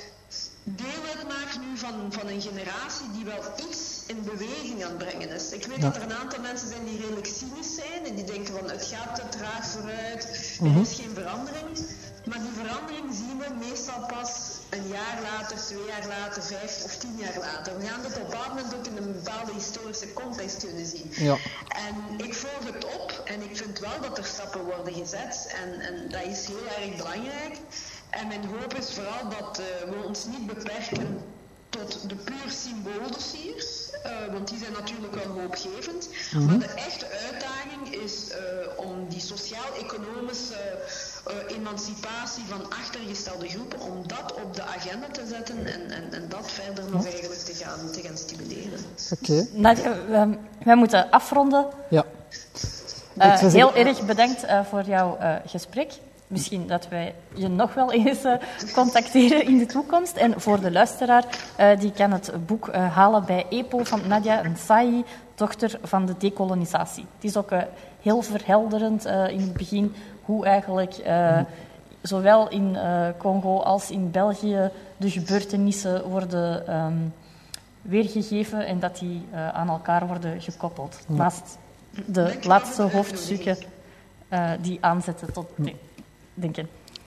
[SPEAKER 2] deel uitmaak nu van, van een generatie die wel iets in beweging aan het brengen is. Ik weet ja. dat er een aantal mensen zijn die redelijk cynisch zijn en die denken van het gaat te traag vooruit, mm-hmm. er is geen verandering. Maar die verandering zien we meestal pas een jaar later, twee jaar later, vijf of tien jaar later. We gaan dit op een bepaald moment ook in een bepaalde historische context kunnen zien. Ja. En ik volg het op en ik vind wel dat er stappen worden gezet en, en dat is heel erg belangrijk. En mijn hoop is vooral dat uh, we ons niet beperken tot de puur symbooldossiers, uh, want die zijn natuurlijk wel hoopgevend. Mm-hmm. Maar de echte uitdaging is uh, om die sociaal-economische uh, emancipatie van achtergestelde groepen, om dat op de agenda te zetten en, en, en dat verder nog eigenlijk te gaan, te gaan stimuleren.
[SPEAKER 1] Oké. Okay.
[SPEAKER 3] Nadia, wij, wij moeten afronden. Ja. Uh, heel erg bedankt uh, voor jouw uh, gesprek. Misschien dat wij je nog wel eens uh, contacteren in de toekomst. En voor de luisteraar, uh, die kan het boek uh, halen bij EPO van Nadia Nsai, dochter van de dekolonisatie. Het is ook uh, heel verhelderend uh, in het begin hoe eigenlijk uh, zowel in uh, Congo als in België de gebeurtenissen worden um, weergegeven en dat die uh, aan elkaar worden gekoppeld. Ja. Naast de laatste hoofdstukken uh, die aanzetten tot... Nee. Denken.